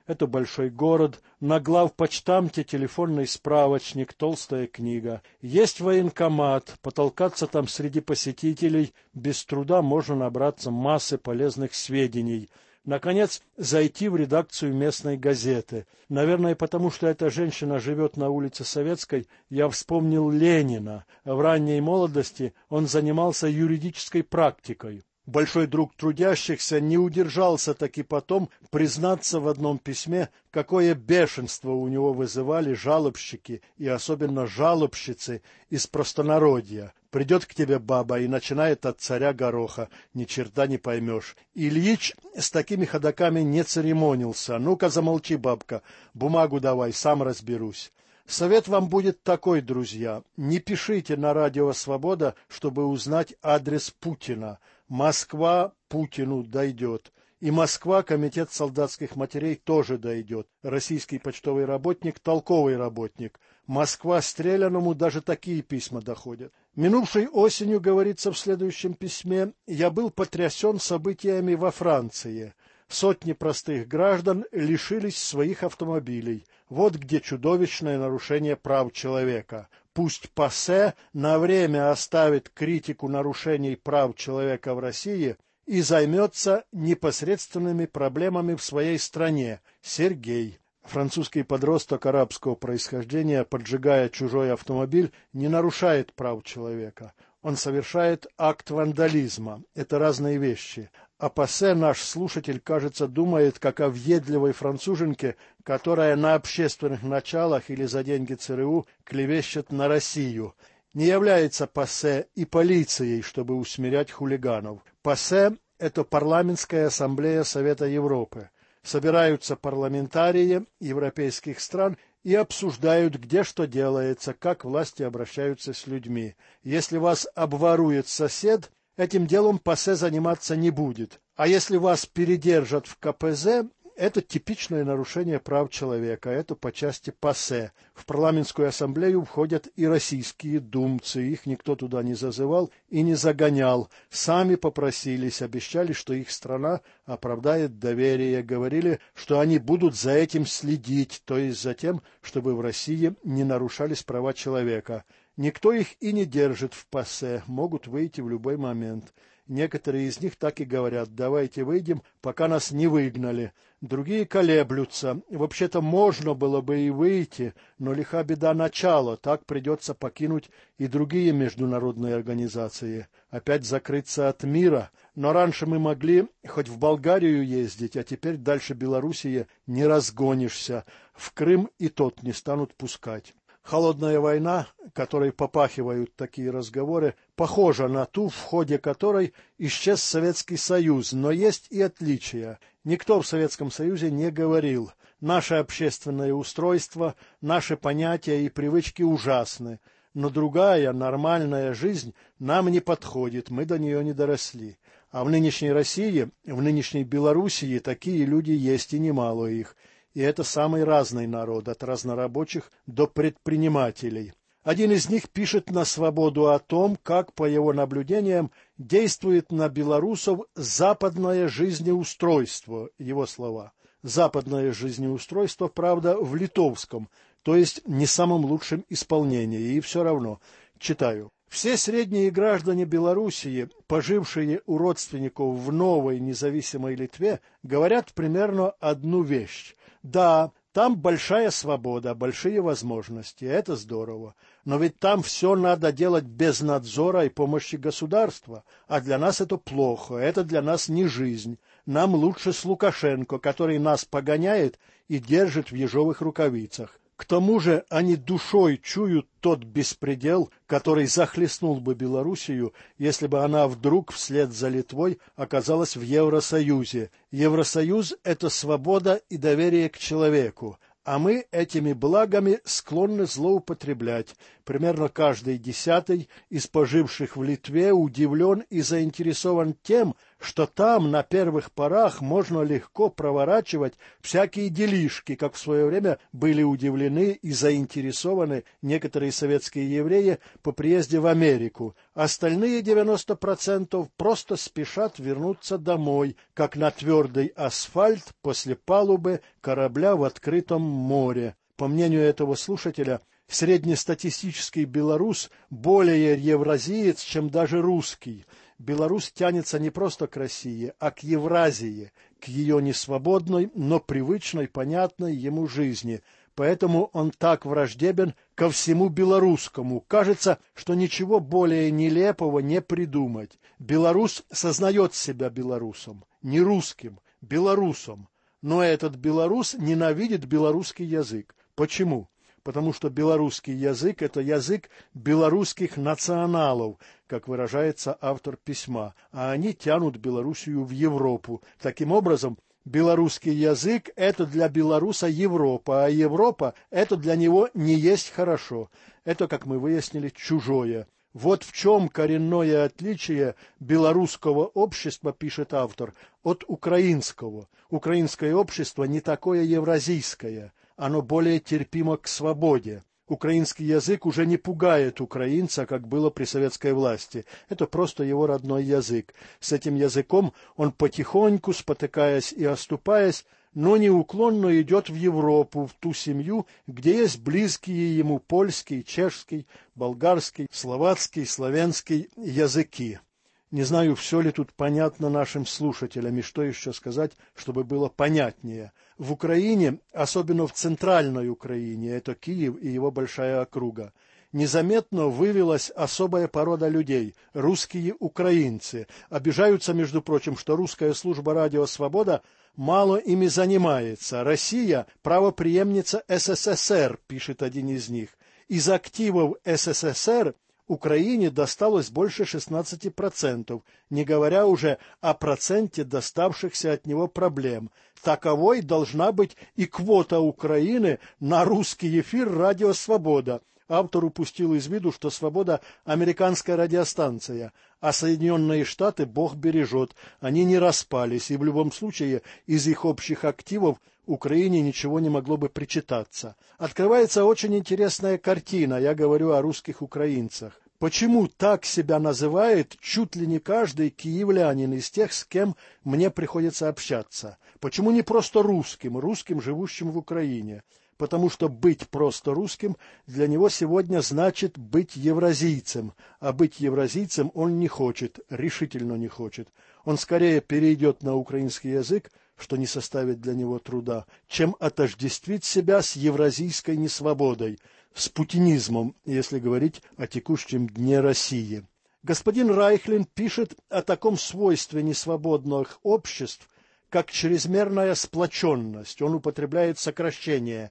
Speaker 13: Это большой город, на главпочтамте телефонный справочник, толстая книга. Есть военкомат, потолкаться там среди посетителей без труда можно набраться массы полезных сведений. Наконец, зайти в редакцию местной газеты. Наверное, потому что эта женщина живет на улице Советской, я вспомнил Ленина. В ранней молодости он занимался юридической практикой. Большой друг трудящихся не удержался таки потом признаться в одном письме, какое бешенство у него вызывали жалобщики и особенно жалобщицы из простонародья. Придет к тебе баба и начинает от царя гороха, ни черта не поймешь. Ильич с такими ходоками не церемонился. Ну-ка замолчи, бабка, бумагу давай, сам разберусь. Совет вам будет такой, друзья. Не пишите на радио «Свобода», чтобы узнать адрес Путина. Москва Путину дойдет. И Москва, комитет солдатских матерей, тоже дойдет. Российский почтовый работник, толковый работник. Москва стрелянному даже такие письма доходят. Минувшей осенью, говорится в следующем письме, я был потрясен событиями во Франции. Сотни простых граждан лишились своих автомобилей. Вот где чудовищное нарушение прав человека. Пусть ПАСЕ на время оставит критику нарушений прав человека в России и займется непосредственными проблемами в своей стране. Сергей. Французский подросток арабского происхождения, поджигая чужой автомобиль, не нарушает прав человека. Он совершает акт вандализма. Это разные вещи. О ПАСЕ наш слушатель, кажется, думает, как о въедливой француженке, которая на общественных началах или за деньги ЦРУ клевещет на Россию. Не является ПАСЕ и полицией, чтобы усмирять хулиганов. ПАСЕ – это парламентская ассамблея Совета Европы. Собираются парламентарии европейских стран и обсуждают, где что делается, как власти обращаются с людьми. Если вас обворует сосед, этим делом ПАСЕ заниматься не будет. А если вас передержат в ка пэ зэ, это типичное нарушение прав человека, это по части ПАСЕ. В парламентскую ассамблею входят и российские думцы, их никто туда не зазывал и не загонял. Сами попросились, обещали, что их страна оправдает доверие, говорили, что они будут за этим следить, то есть за тем, чтобы в России не нарушались права человека. Никто их и не держит в ПАСЕ, могут выйти в любой момент. Некоторые из них так и говорят: давайте выйдем, пока нас не выгнали. Другие колеблются. Вообще-то можно было бы и выйти, но лиха беда начала, так придется покинуть и другие международные организации. Опять закрыться от мира. Но раньше мы могли хоть в Болгарию ездить, а теперь дальше Белоруссии не разгонишься. В Крым и тот не станут пускать. Холодная война, которой попахивают такие разговоры, похожа на ту, в ходе которой исчез Советский Союз, но есть и отличия. Никто в Советском Союзе не говорил: наше общественное устройство, наши понятия и привычки ужасны, но другая, нормальная жизнь нам не подходит, мы до нее не доросли. А в нынешней России, в нынешней Белоруссии такие люди есть и немало их. И это самый разный народ, от разнорабочих до предпринимателей. Один из них пишет на «Свободу» о том, как, по его наблюдениям, действует на белорусов западное жизнеустройство, его слова. Западное жизнеустройство, правда, в литовском, то есть не самом лучшем исполнении, и все равно. Читаю. Все средние граждане Белоруссии, пожившие у родственников в новой независимой Литве, говорят примерно одну вещь. Да, там большая свобода, большие возможности, это здорово, но ведь там все надо делать без надзора и помощи государства, а для нас это плохо, это для нас не жизнь. Нам лучше с Лукашенко, который нас погоняет и держит в ежовых рукавицах. К тому же они душой чуют тот беспредел, который захлестнул бы Белоруссию, если бы она вдруг вслед за Литвой оказалась в Евросоюзе. Евросоюз – это свобода и доверие к человеку, а мы этими благами склонны злоупотреблять. Примерно каждый десятый из поживших в Литве удивлен и заинтересован тем, что там на первых порах можно легко проворачивать всякие делишки, как в свое время были удивлены и заинтересованы некоторые советские евреи по приезде в Америку. Остальные девяносто процентов просто спешат вернуться домой, как на твердый асфальт после палубы корабля в открытом море. По мнению этого слушателя, среднестатистический белорус более евразиец, чем даже русский. Белорус тянется не просто к России, а к Евразии, к ее несвободной, но привычной, понятной ему жизни. Поэтому он так враждебен ко всему белорусскому. Кажется, что ничего более нелепого не придумать. Белорус сознает себя белорусом, не русским, белорусом. Но этот белорус ненавидит белорусский язык. Почему? Потому что белорусский язык – это язык белорусских националов, как выражается автор письма, а они тянут Белоруссию в Европу. Таким образом, белорусский язык – это для белоруса Европа, а Европа – это для него не есть хорошо. Это, как мы выяснили, чужое. Вот в чем коренное отличие белорусского общества, пишет автор, от украинского. Украинское общество не такое евразийское. Оно более терпимо к свободе. Украинский язык уже не пугает украинца, как было при советской власти. Это просто его родной язык. С этим языком он потихоньку, спотыкаясь и оступаясь, но неуклонно идет в Европу, в ту семью, где есть близкие ему польский, чешский, болгарский, словацкий, славянский языки. Не знаю, все ли тут понятно нашим слушателям, и что еще сказать, чтобы было понятнее. В Украине, особенно в центральной Украине, это Киев и его большая округа, незаметно вывелась особая порода людей – русские украинцы. Обижаются, между прочим, что русская служба «Радио Свобода» мало ими занимается. Россия – правопреемница СССР, пишет один из них. Из активов СССР Украине досталось больше шестнадцати процентов, не говоря уже о проценте доставшихся от него проблем. Таковой должна быть и квота Украины на русский эфир «Радио Свобода». Автор упустил из виду, что «Свобода» — американская радиостанция, а Соединенные Штаты Бог бережет. Они не распались, и в любом случае из их общих активов Украине ничего не могло бы причитаться. Открывается очень интересная картина, я говорю о русских украинцах. Почему так себя называет чуть ли не каждый киевлянин из тех, с кем мне приходится общаться? Почему не просто русским, русским, живущим в Украине? Потому что быть просто русским для него сегодня значит быть евразийцем, а быть евразийцем он не хочет, решительно не хочет. Он скорее перейдет на украинский язык, что не составит для него труда, чем отождествить себя с евразийской несвободой, с путинизмом, если говорить о текущем дне России. Господин Райхлин пишет о таком свойстве несвободных обществ, как чрезмерная сплоченность. Он употребляет сокращение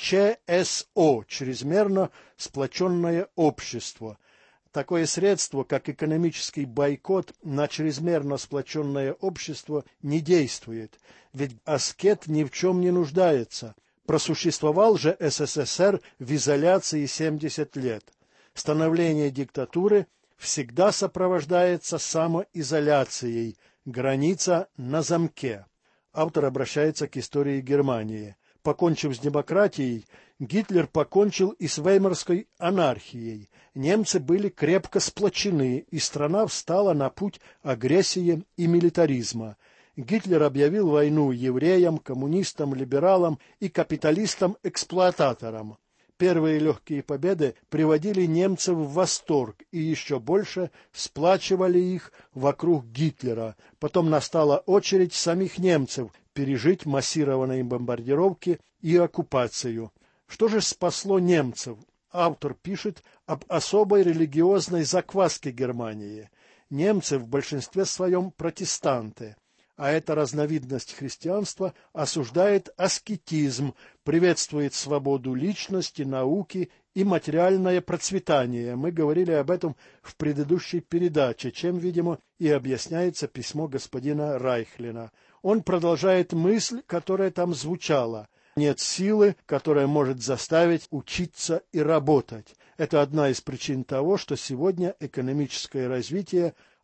Speaker 13: ЧСО – чрезмерно сплоченное общество. Такое средство, как экономический бойкот на чрезмерно сплоченное общество, не действует, ведь аскет ни в чем не нуждается. Просуществовал же СССР в изоляции семьдесят лет. Становление диктатуры всегда сопровождается самоизоляцией, граница на замке. Автор обращается к истории Германии. Покончив с демократией, Гитлер покончил и с веймарской анархией. Немцы были крепко сплочены, и страна встала на путь агрессии и милитаризма. Гитлер объявил войну евреям, коммунистам, либералам и капиталистам-эксплуататорам. Первые легкие победы приводили немцев в восторг и еще больше сплачивали их вокруг Гитлера. Потом настала очередь самих немцев пережить массированные бомбардировки и оккупацию. Что же спасло немцев? Автор пишет об особой религиозной закваске Германии. Немцы в большинстве своем протестанты, а эта разновидность христианства осуждает аскетизм, приветствует свободу личности, науки и материальное процветание. Мы говорили об этом в предыдущей передаче, чем, видимо, и объясняется письмо господина Райхлина. Он продолжает мысль, которая там звучала. Нет силы, которая может заставить учиться и работать. Это одна из причин того, что сегодня экономическое развитие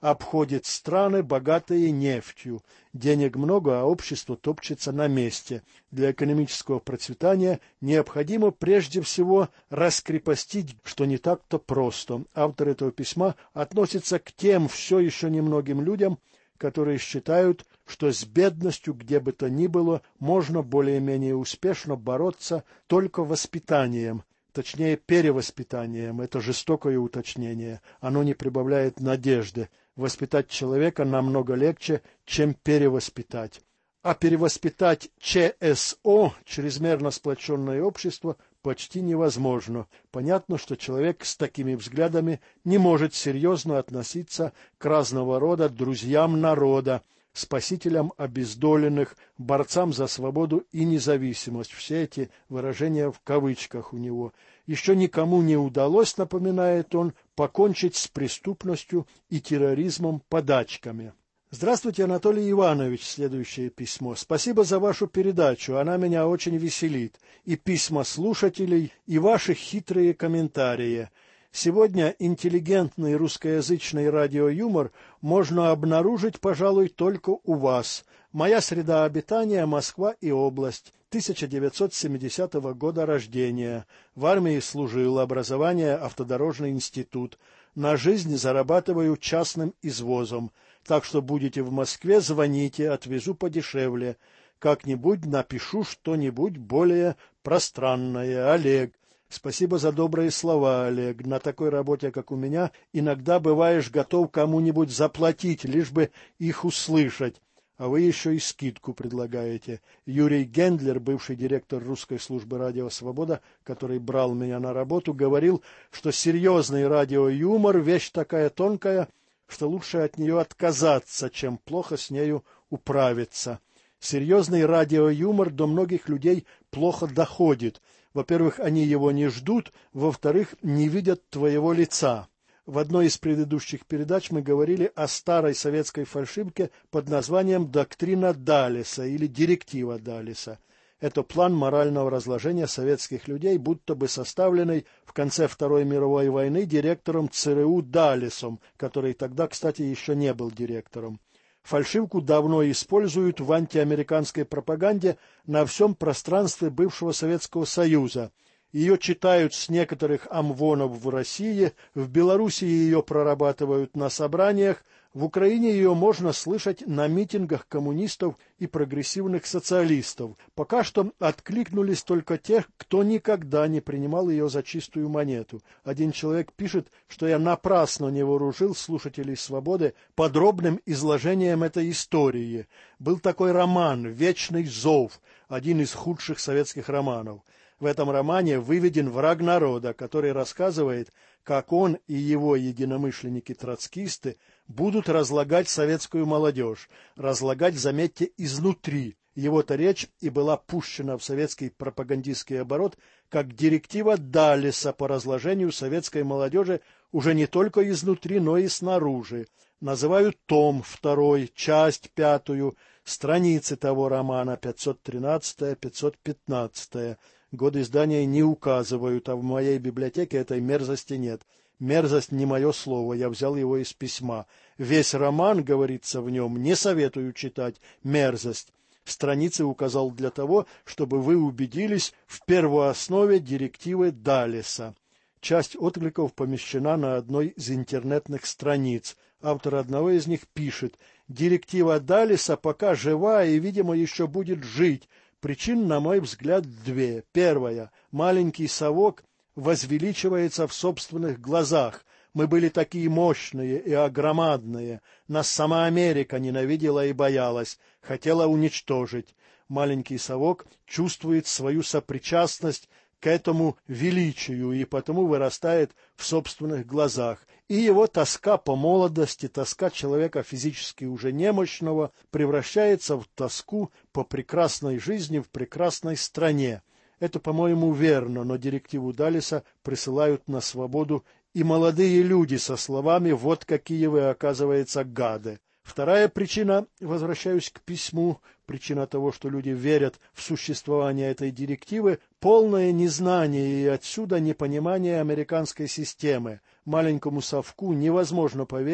Speaker 13: обходит страны, богатые нефтью. Денег много, а общество топчется на месте. Для экономического процветания необходимо прежде всего раскрепостить, что не так-то просто. Автор этого письма относится к тем все еще немногим людям, которые считают, что с бедностью где бы то ни было можно более-менее успешно бороться только воспитанием, точнее перевоспитанием. Это жестокое уточнение, оно не прибавляет надежды. Воспитать человека намного легче, чем перевоспитать. А перевоспитать ЧСО, чрезмерно сплоченное общество, почти невозможно. Понятно, что человек с такими взглядами не может серьезно относиться к разного рода друзьям народа, спасителям обездоленных, борцам за свободу и независимость. Все эти выражения в кавычках у него. Еще никому не удалось, напоминает он, покончить с преступностью и терроризмом подачками. Здравствуйте, Анатолий Иванович, следующее письмо. Спасибо за вашу передачу, она меня очень веселит. И письма слушателей, и ваши хитрые комментарии. Сегодня интеллигентный русскоязычный радиоюмор можно обнаружить, пожалуй, только у вас. Моя среда обитания – Москва и область. тысяча девятьсот семидесятого года рождения. В армии служил, образование автодорожный институт. На жизнь зарабатываю частным извозом. Так что будете в Москве, звоните, отвезу подешевле. Как-нибудь напишу что-нибудь более пространное. Олег. Спасибо за добрые слова, Олег. На такой работе, как у меня, иногда бываешь готов кому-нибудь заплатить, лишь бы их услышать. А вы еще и скидку предлагаете. Юрий Гендлер, бывший директор русской службы «Радио Свобода», который брал меня на работу, говорил, что серьезный радиоюмор — вещь такая тонкая, что лучше от нее отказаться, чем плохо с нею управиться. Серьезный радиоюмор до многих людей плохо доходит. Во-первых, они его не ждут, во-вторых, не видят твоего лица. В одной из предыдущих передач мы говорили о старой советской фальшивке под названием «Доктрина Даллеса» или «Директива Даллеса». Это план морального разложения советских людей, будто бы составленный в конце Второй мировой войны директором ЦРУ Даллесом, который тогда, кстати, еще не был директором. Фальшивку давно используют в антиамериканской пропаганде на всем пространстве бывшего Советского Союза. Ее читают с некоторых амвонов в России, в Белоруссии ее прорабатывают на собраниях, в Украине ее можно слышать на митингах коммунистов и прогрессивных социалистов. Пока что откликнулись только те, кто никогда не принимал ее за чистую монету. Один человек пишет, что я напрасно не вооружил слушателей «Свободы» подробным изложением этой истории. Был такой роман «Вечный зов», один из худших советских романов. В этом романе выведен враг народа, который рассказывает, как он и его единомышленники-троцкисты будут разлагать советскую молодежь, разлагать, заметьте, изнутри. Его-то речь и была пущена в советский пропагандистский оборот как директива Даллеса по разложению советской молодежи уже не только изнутри, но и снаружи. Называют том второй, часть пятую, страницы того романа пятьсот тринадцатая — пятьсот пятнадцатая. Годы издания не указывают, а в моей библиотеке этой мерзости нет. Мерзость не мое слово, я взял его из письма. Весь роман, говорится в нем, не советую читать. Мерзость. Страницы указал для того, чтобы вы убедились в первооснове директивы Даллеса. Часть откликов помещена на одной из интернетных страниц. Автор одного из них пишет: «Директива Даллеса пока жива и, видимо, еще будет жить». Причин, на мой взгляд, две. Первая. Маленький совок возвеличивается в собственных глазах. Мы были такие мощные и огромадные. Нас сама Америка ненавидела и боялась, хотела уничтожить. Маленький совок чувствует свою сопричастность к этому величию и потому вырастает в собственных глазах. И его тоска по молодости, тоска человека физически уже немощного, превращается в тоску по прекрасной жизни в прекрасной стране. Это, по-моему, верно, но директиву Даллеса присылают на свободу и молодые люди со словами «вот какие вы, оказывается, гады». Вторая причина, возвращаюсь к письму, причина того, что люди верят в существование этой директивы, полное незнание и отсюда непонимание американской системы. Маленькому совку невозможно поверить,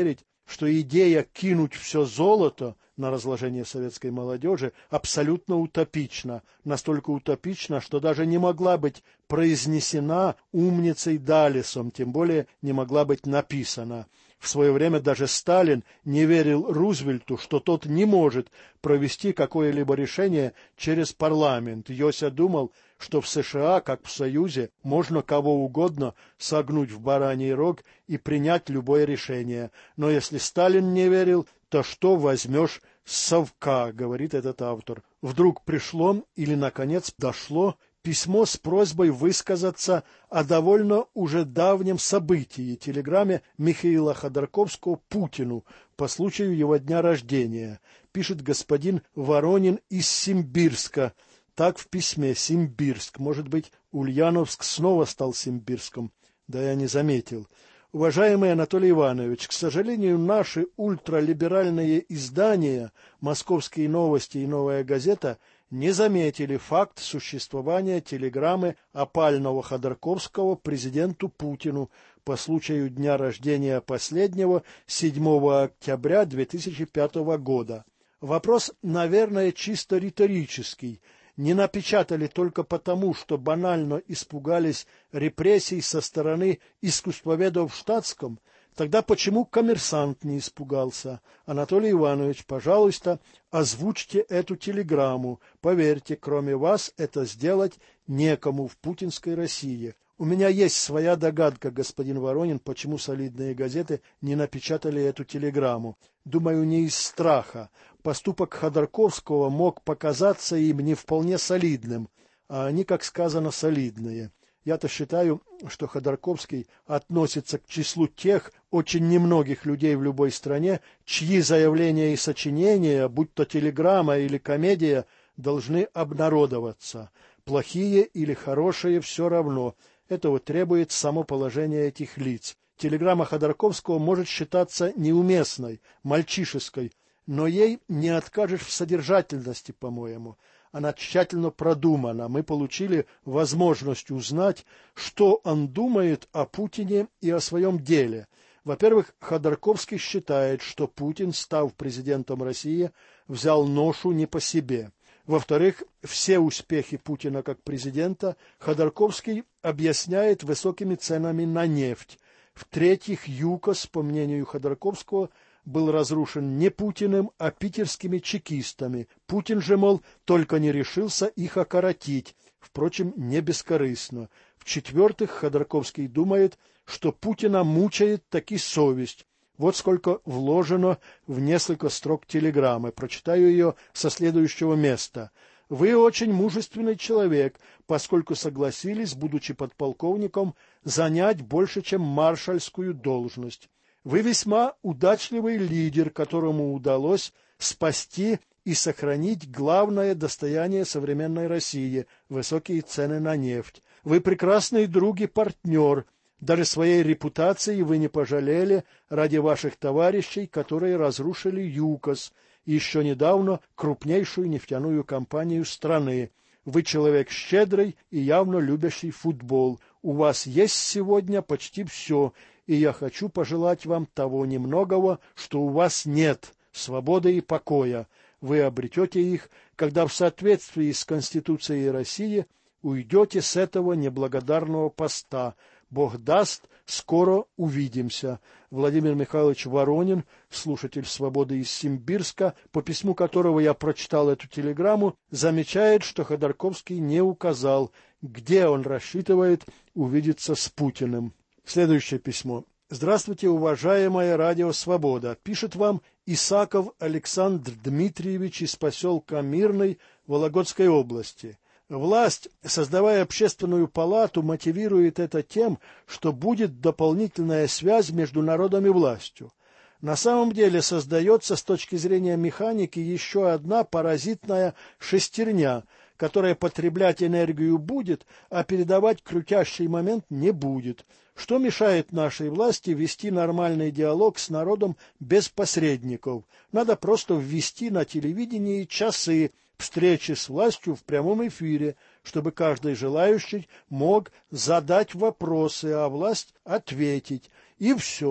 Speaker 13: что идея кинуть все золото на разложение советской молодежи абсолютно утопична, настолько утопична, что даже не могла быть произнесена умницей Даллесом, тем более не могла быть написана. В свое время даже Сталин не верил Рузвельту, что тот не может провести какое-либо решение через парламент. Йося думал, что в США, как в Союзе, можно кого угодно согнуть в бараний рог и принять любое решение. Но если Сталин не верил, то что возьмешь с совка, говорит этот автор. Вдруг пришло или, наконец, дошло письмо с просьбой высказаться о довольно уже давнем событии, телеграмме Михаила Ходорковского Путину по случаю его дня рождения. Пишет господин Воронин из Симбирска. Так в письме: Симбирск. Может быть, Ульяновск снова стал Симбирском. Да я не заметил. Уважаемый Анатолий Иванович, к сожалению, наши ультралиберальные издания «Московские новости» и «Новая газета» не заметили факт существования телеграммы опального Ходорковского президенту Путину по случаю дня рождения последнего седьмого октября две тысячи пятого года. Вопрос, наверное, чисто риторический. Не напечатали только потому, что банально испугались репрессий со стороны искусствоведов в штатском? Тогда почему коммерсант не испугался? Анатолий Иванович, пожалуйста, озвучьте эту телеграмму. Поверьте, кроме вас это сделать некому в путинской России. У меня есть своя догадка, господин Воронин, почему солидные газеты не напечатали эту телеграмму. Думаю, не из страха. Поступок Ходорковского мог показаться им не вполне солидным, а они, как сказано, солидные. Я-то считаю, что Ходорковский относится к числу тех очень немногих людей в любой стране, чьи заявления и сочинения, будь то телеграмма или комедия, должны обнародоваться. Плохие или хорошие — все равно. Этого требует само положение этих лиц. Телеграмма Ходорковского может считаться неуместной, мальчишеской, но ей не откажешь в содержательности, по-моему. Она тщательно продумана. Мы получили возможность узнать, что он думает о Путине и о своем деле. Во-первых, Ходорковский считает, что Путин, став президентом России, взял ношу не по себе. Во-вторых, все успехи Путина как президента Ходорковский объясняет высокими ценами на нефть. В-третьих, ЮКОС, по мнению Ходорковского, был разрушен не Путиным, а питерскими чекистами. Путин же, мол, только не решился их окоротить, впрочем, не бескорыстно. В-четвертых, Ходорковский думает, что Путина мучает таки совесть. Вот сколько вложено в несколько строк телеграммы. Прочитаю ее со следующего места. Вы очень мужественный человек, поскольку согласились, будучи подполковником, занять больше, чем маршальскую должность. Вы весьма удачливый лидер, которому удалось спасти и сохранить главное достояние современной России – высокие цены на нефть. Вы прекрасный друг и партнер. Даже своей репутации вы не пожалели ради ваших товарищей, которые разрушили ЮКОС, еще недавно крупнейшую нефтяную компанию страны. Вы человек щедрый и явно любящий футбол. У вас есть сегодня почти все, и я хочу пожелать вам того немногого, что у вас нет, свободы и покоя. Вы обретете их, когда в соответствии с Конституцией России уйдете с этого неблагодарного поста. Бог даст, скоро увидимся. Владимир Михайлович Воронин, слушатель «Свободы» из Симбирска, по письму которого я прочитал эту телеграмму, замечает, что Ходорковский не указал, где он рассчитывает увидеться с Путиным. Следующее письмо. Здравствуйте, уважаемая радио «Свобода». Пишет вам Исаков Александр Дмитриевич из поселка Мирный Вологодской области. Власть, создавая общественную палату, мотивирует это тем, что будет дополнительная связь между народом и властью. На самом деле создается с точки зрения механики еще одна паразитная шестерня, которая потреблять энергию будет, а передавать крутящий момент не будет, что мешает нашей власти вести нормальный диалог с народом без посредников. Надо просто ввести на телевидении часы встречи с властью в прямом эфире, чтобы каждый желающий мог задать вопросы, а власть ответить. И все.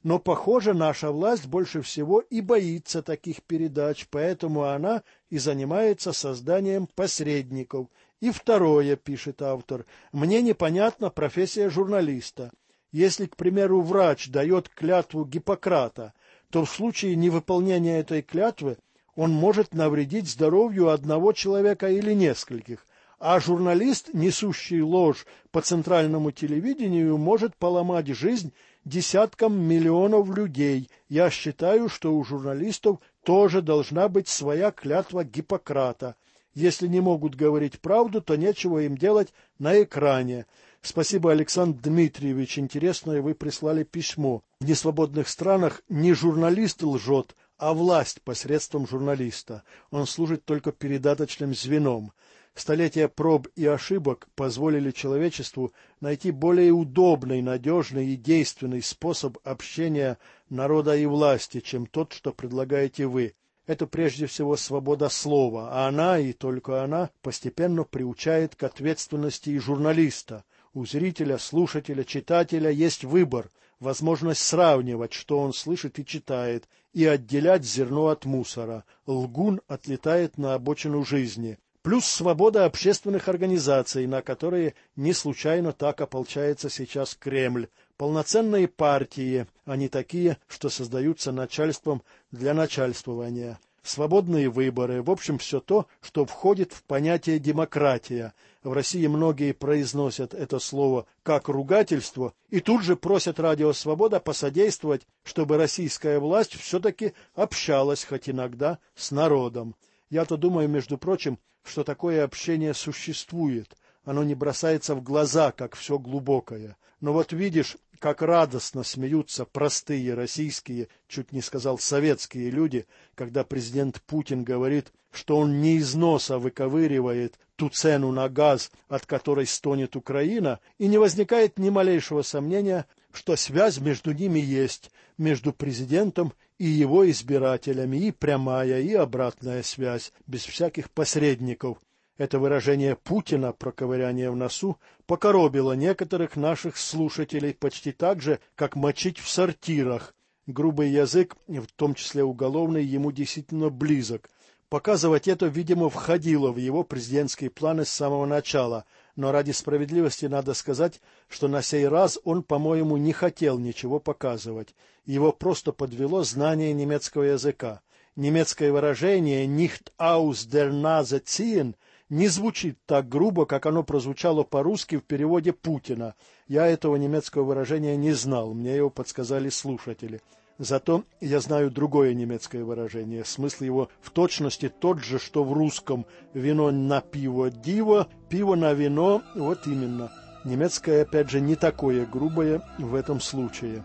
Speaker 13: Но, похоже, наша власть больше всего и боится таких передач, поэтому она и занимается созданием посредников. И второе, пишет автор, мне непонятна профессия журналиста. Если, к примеру, врач дает клятву Гиппократа, то в случае невыполнения этой клятвы он может навредить здоровью одного человека или нескольких, а журналист, несущий ложь по центральному телевидению, может поломать жизнь десяткам миллионов людей. Я считаю, что у журналистов тоже должна быть своя клятва Гиппократа. Если не могут говорить правду, то нечего им делать на экране. Спасибо, Александр Дмитриевич. Интересное вы прислали письмо. В несвободных странах не журналист лжет, а власть посредством журналиста. Он служит только передаточным звеном. Столетия проб и ошибок позволили человечеству найти более удобный, надежный и действенный способ общения народа и власти, чем тот, что предлагаете вы. Это прежде всего свобода слова, а она, и только она, постепенно приучает к ответственности и журналиста. У зрителя, слушателя, читателя есть выбор, возможность сравнивать, что он слышит и читает, и отделять зерно от мусора. Лгун отлетает на обочину жизни. Плюс свобода общественных организаций, на которые не случайно так ополчается сейчас Кремль. Полноценные партии, а не такие, что создаются начальством для начальствования. Свободные выборы, в общем, все то, что входит в понятие демократия. В России многие произносят это слово как ругательство и тут же просят Радио Свобода посодействовать, чтобы российская власть все-таки общалась хоть иногда с народом. Я-то думаю, между прочим, что такое общение существует. Оно не бросается в глаза, как все глубокое. Но вот видишь, как радостно смеются простые российские, чуть не сказал советские люди, когда президент Путин говорит, что он не из носа выковыривает ту цену на газ, от которой стонет Украина, и не возникает ни малейшего сомнения, что связь между ними есть, между президентом и его избирателями, и прямая, и обратная связь, без всяких посредников. Это выражение Путина про ковыряние в носу покоробило некоторых наших слушателей почти так же, как мочить в сортирах. Грубый язык, в том числе уголовный, ему действительно близок. Показывать это, видимо, входило в его президентские планы с самого начала, но ради справедливости надо сказать, что на сей раз он, по-моему, не хотел ничего показывать. Его просто подвело знание немецкого языка. Немецкое выражение «nicht aus der Nase ziehen» не звучит так грубо, как оно прозвучало по-русски в переводе Путина. Я этого немецкого выражения не знал, мне его подсказали слушатели. Зато я знаю другое немецкое выражение. Смысл его в точности тот же, что в русском. Вино на пиво диво, пиво на вино, вот именно. Немецкое, опять же, не такое грубое в этом случае.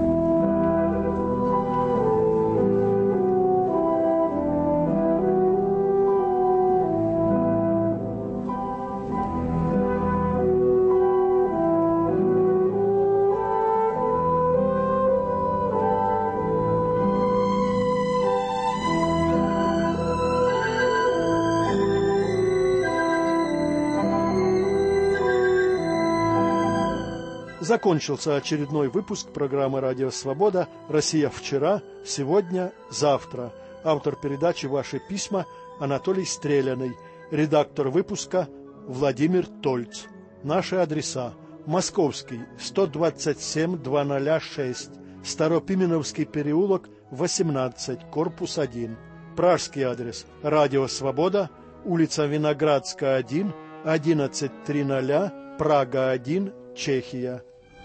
Speaker 13: Закончился очередной выпуск программы «Радио Свобода. Россия вчера, сегодня, завтра». Автор передачи «Ваши письма» Анатолий Стреляный. Редактор выпуска Владимир Тольц. Наши адреса: Московский, сто двадцать семь двести шесть, Старопименовский переулок, восемнадцать, корпус один. Пражский адрес: Радио Свобода, улица Виноградская, один, одиннадцать триста, Прага один, Чехия.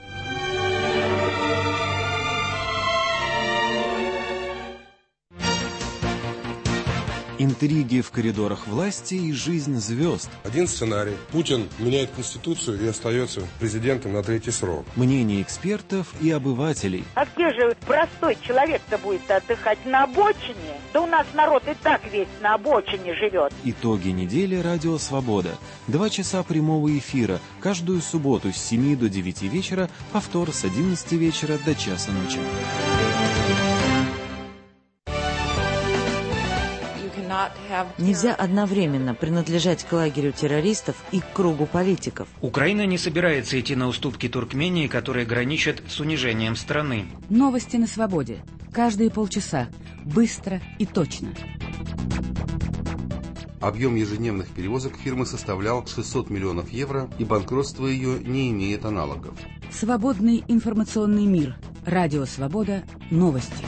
Speaker 7: Интриги в коридорах власти и жизнь звезд.
Speaker 14: Один сценарий. Путин меняет Конституцию и остается президентом на третий срок.
Speaker 7: Мнения экспертов и обывателей.
Speaker 15: А где же простой человек-то будет отдыхать? На обочине? Да у нас народ и так весь на обочине живет.
Speaker 7: Итоги недели «Радио Свобода». Два часа прямого эфира. Каждую субботу с семи до девяти вечера, повтор с одиннадцати вечера до часа ночи.
Speaker 16: Нельзя одновременно принадлежать к лагерю террористов и к кругу политиков.
Speaker 17: Украина не собирается идти на уступки Туркмении, которые граничат с унижением страны.
Speaker 2: Новости на свободе. Каждые полчаса. Быстро и точно.
Speaker 18: Объем ежедневных перевозок фирмы составлял шестьсот миллионов евро, и банкротство ее не имеет аналогов.
Speaker 2: Свободный информационный мир. Радио «Свобода». Новости.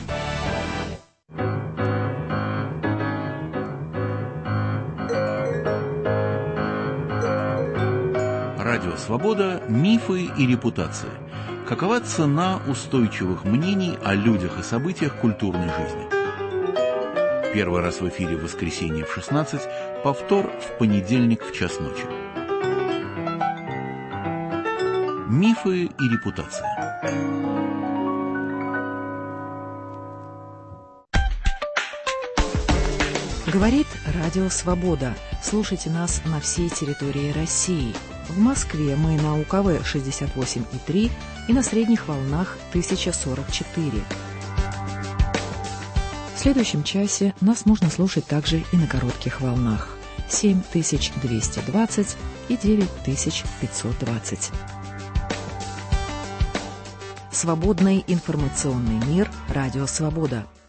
Speaker 19: Радио «Свобода». Мифы и репутация. Какова цена устойчивых мнений о людях и событиях культурной жизни? Первый раз в эфире в воскресенье в шестнадцать, повтор в понедельник в час ночи. Мифы и репутация.
Speaker 12: Говорит Радио «Свобода». Слушайте нас на всей территории России. В Москве мы на У К В шестьдесят восемь и три и на средних волнах тысяча сорок четыре. В следующем часе нас можно слушать также и на коротких волнах семь тысяч двести двадцать и девять тысяч пятьсот двадцать. Свободный информационный мир. Радио «Свобода».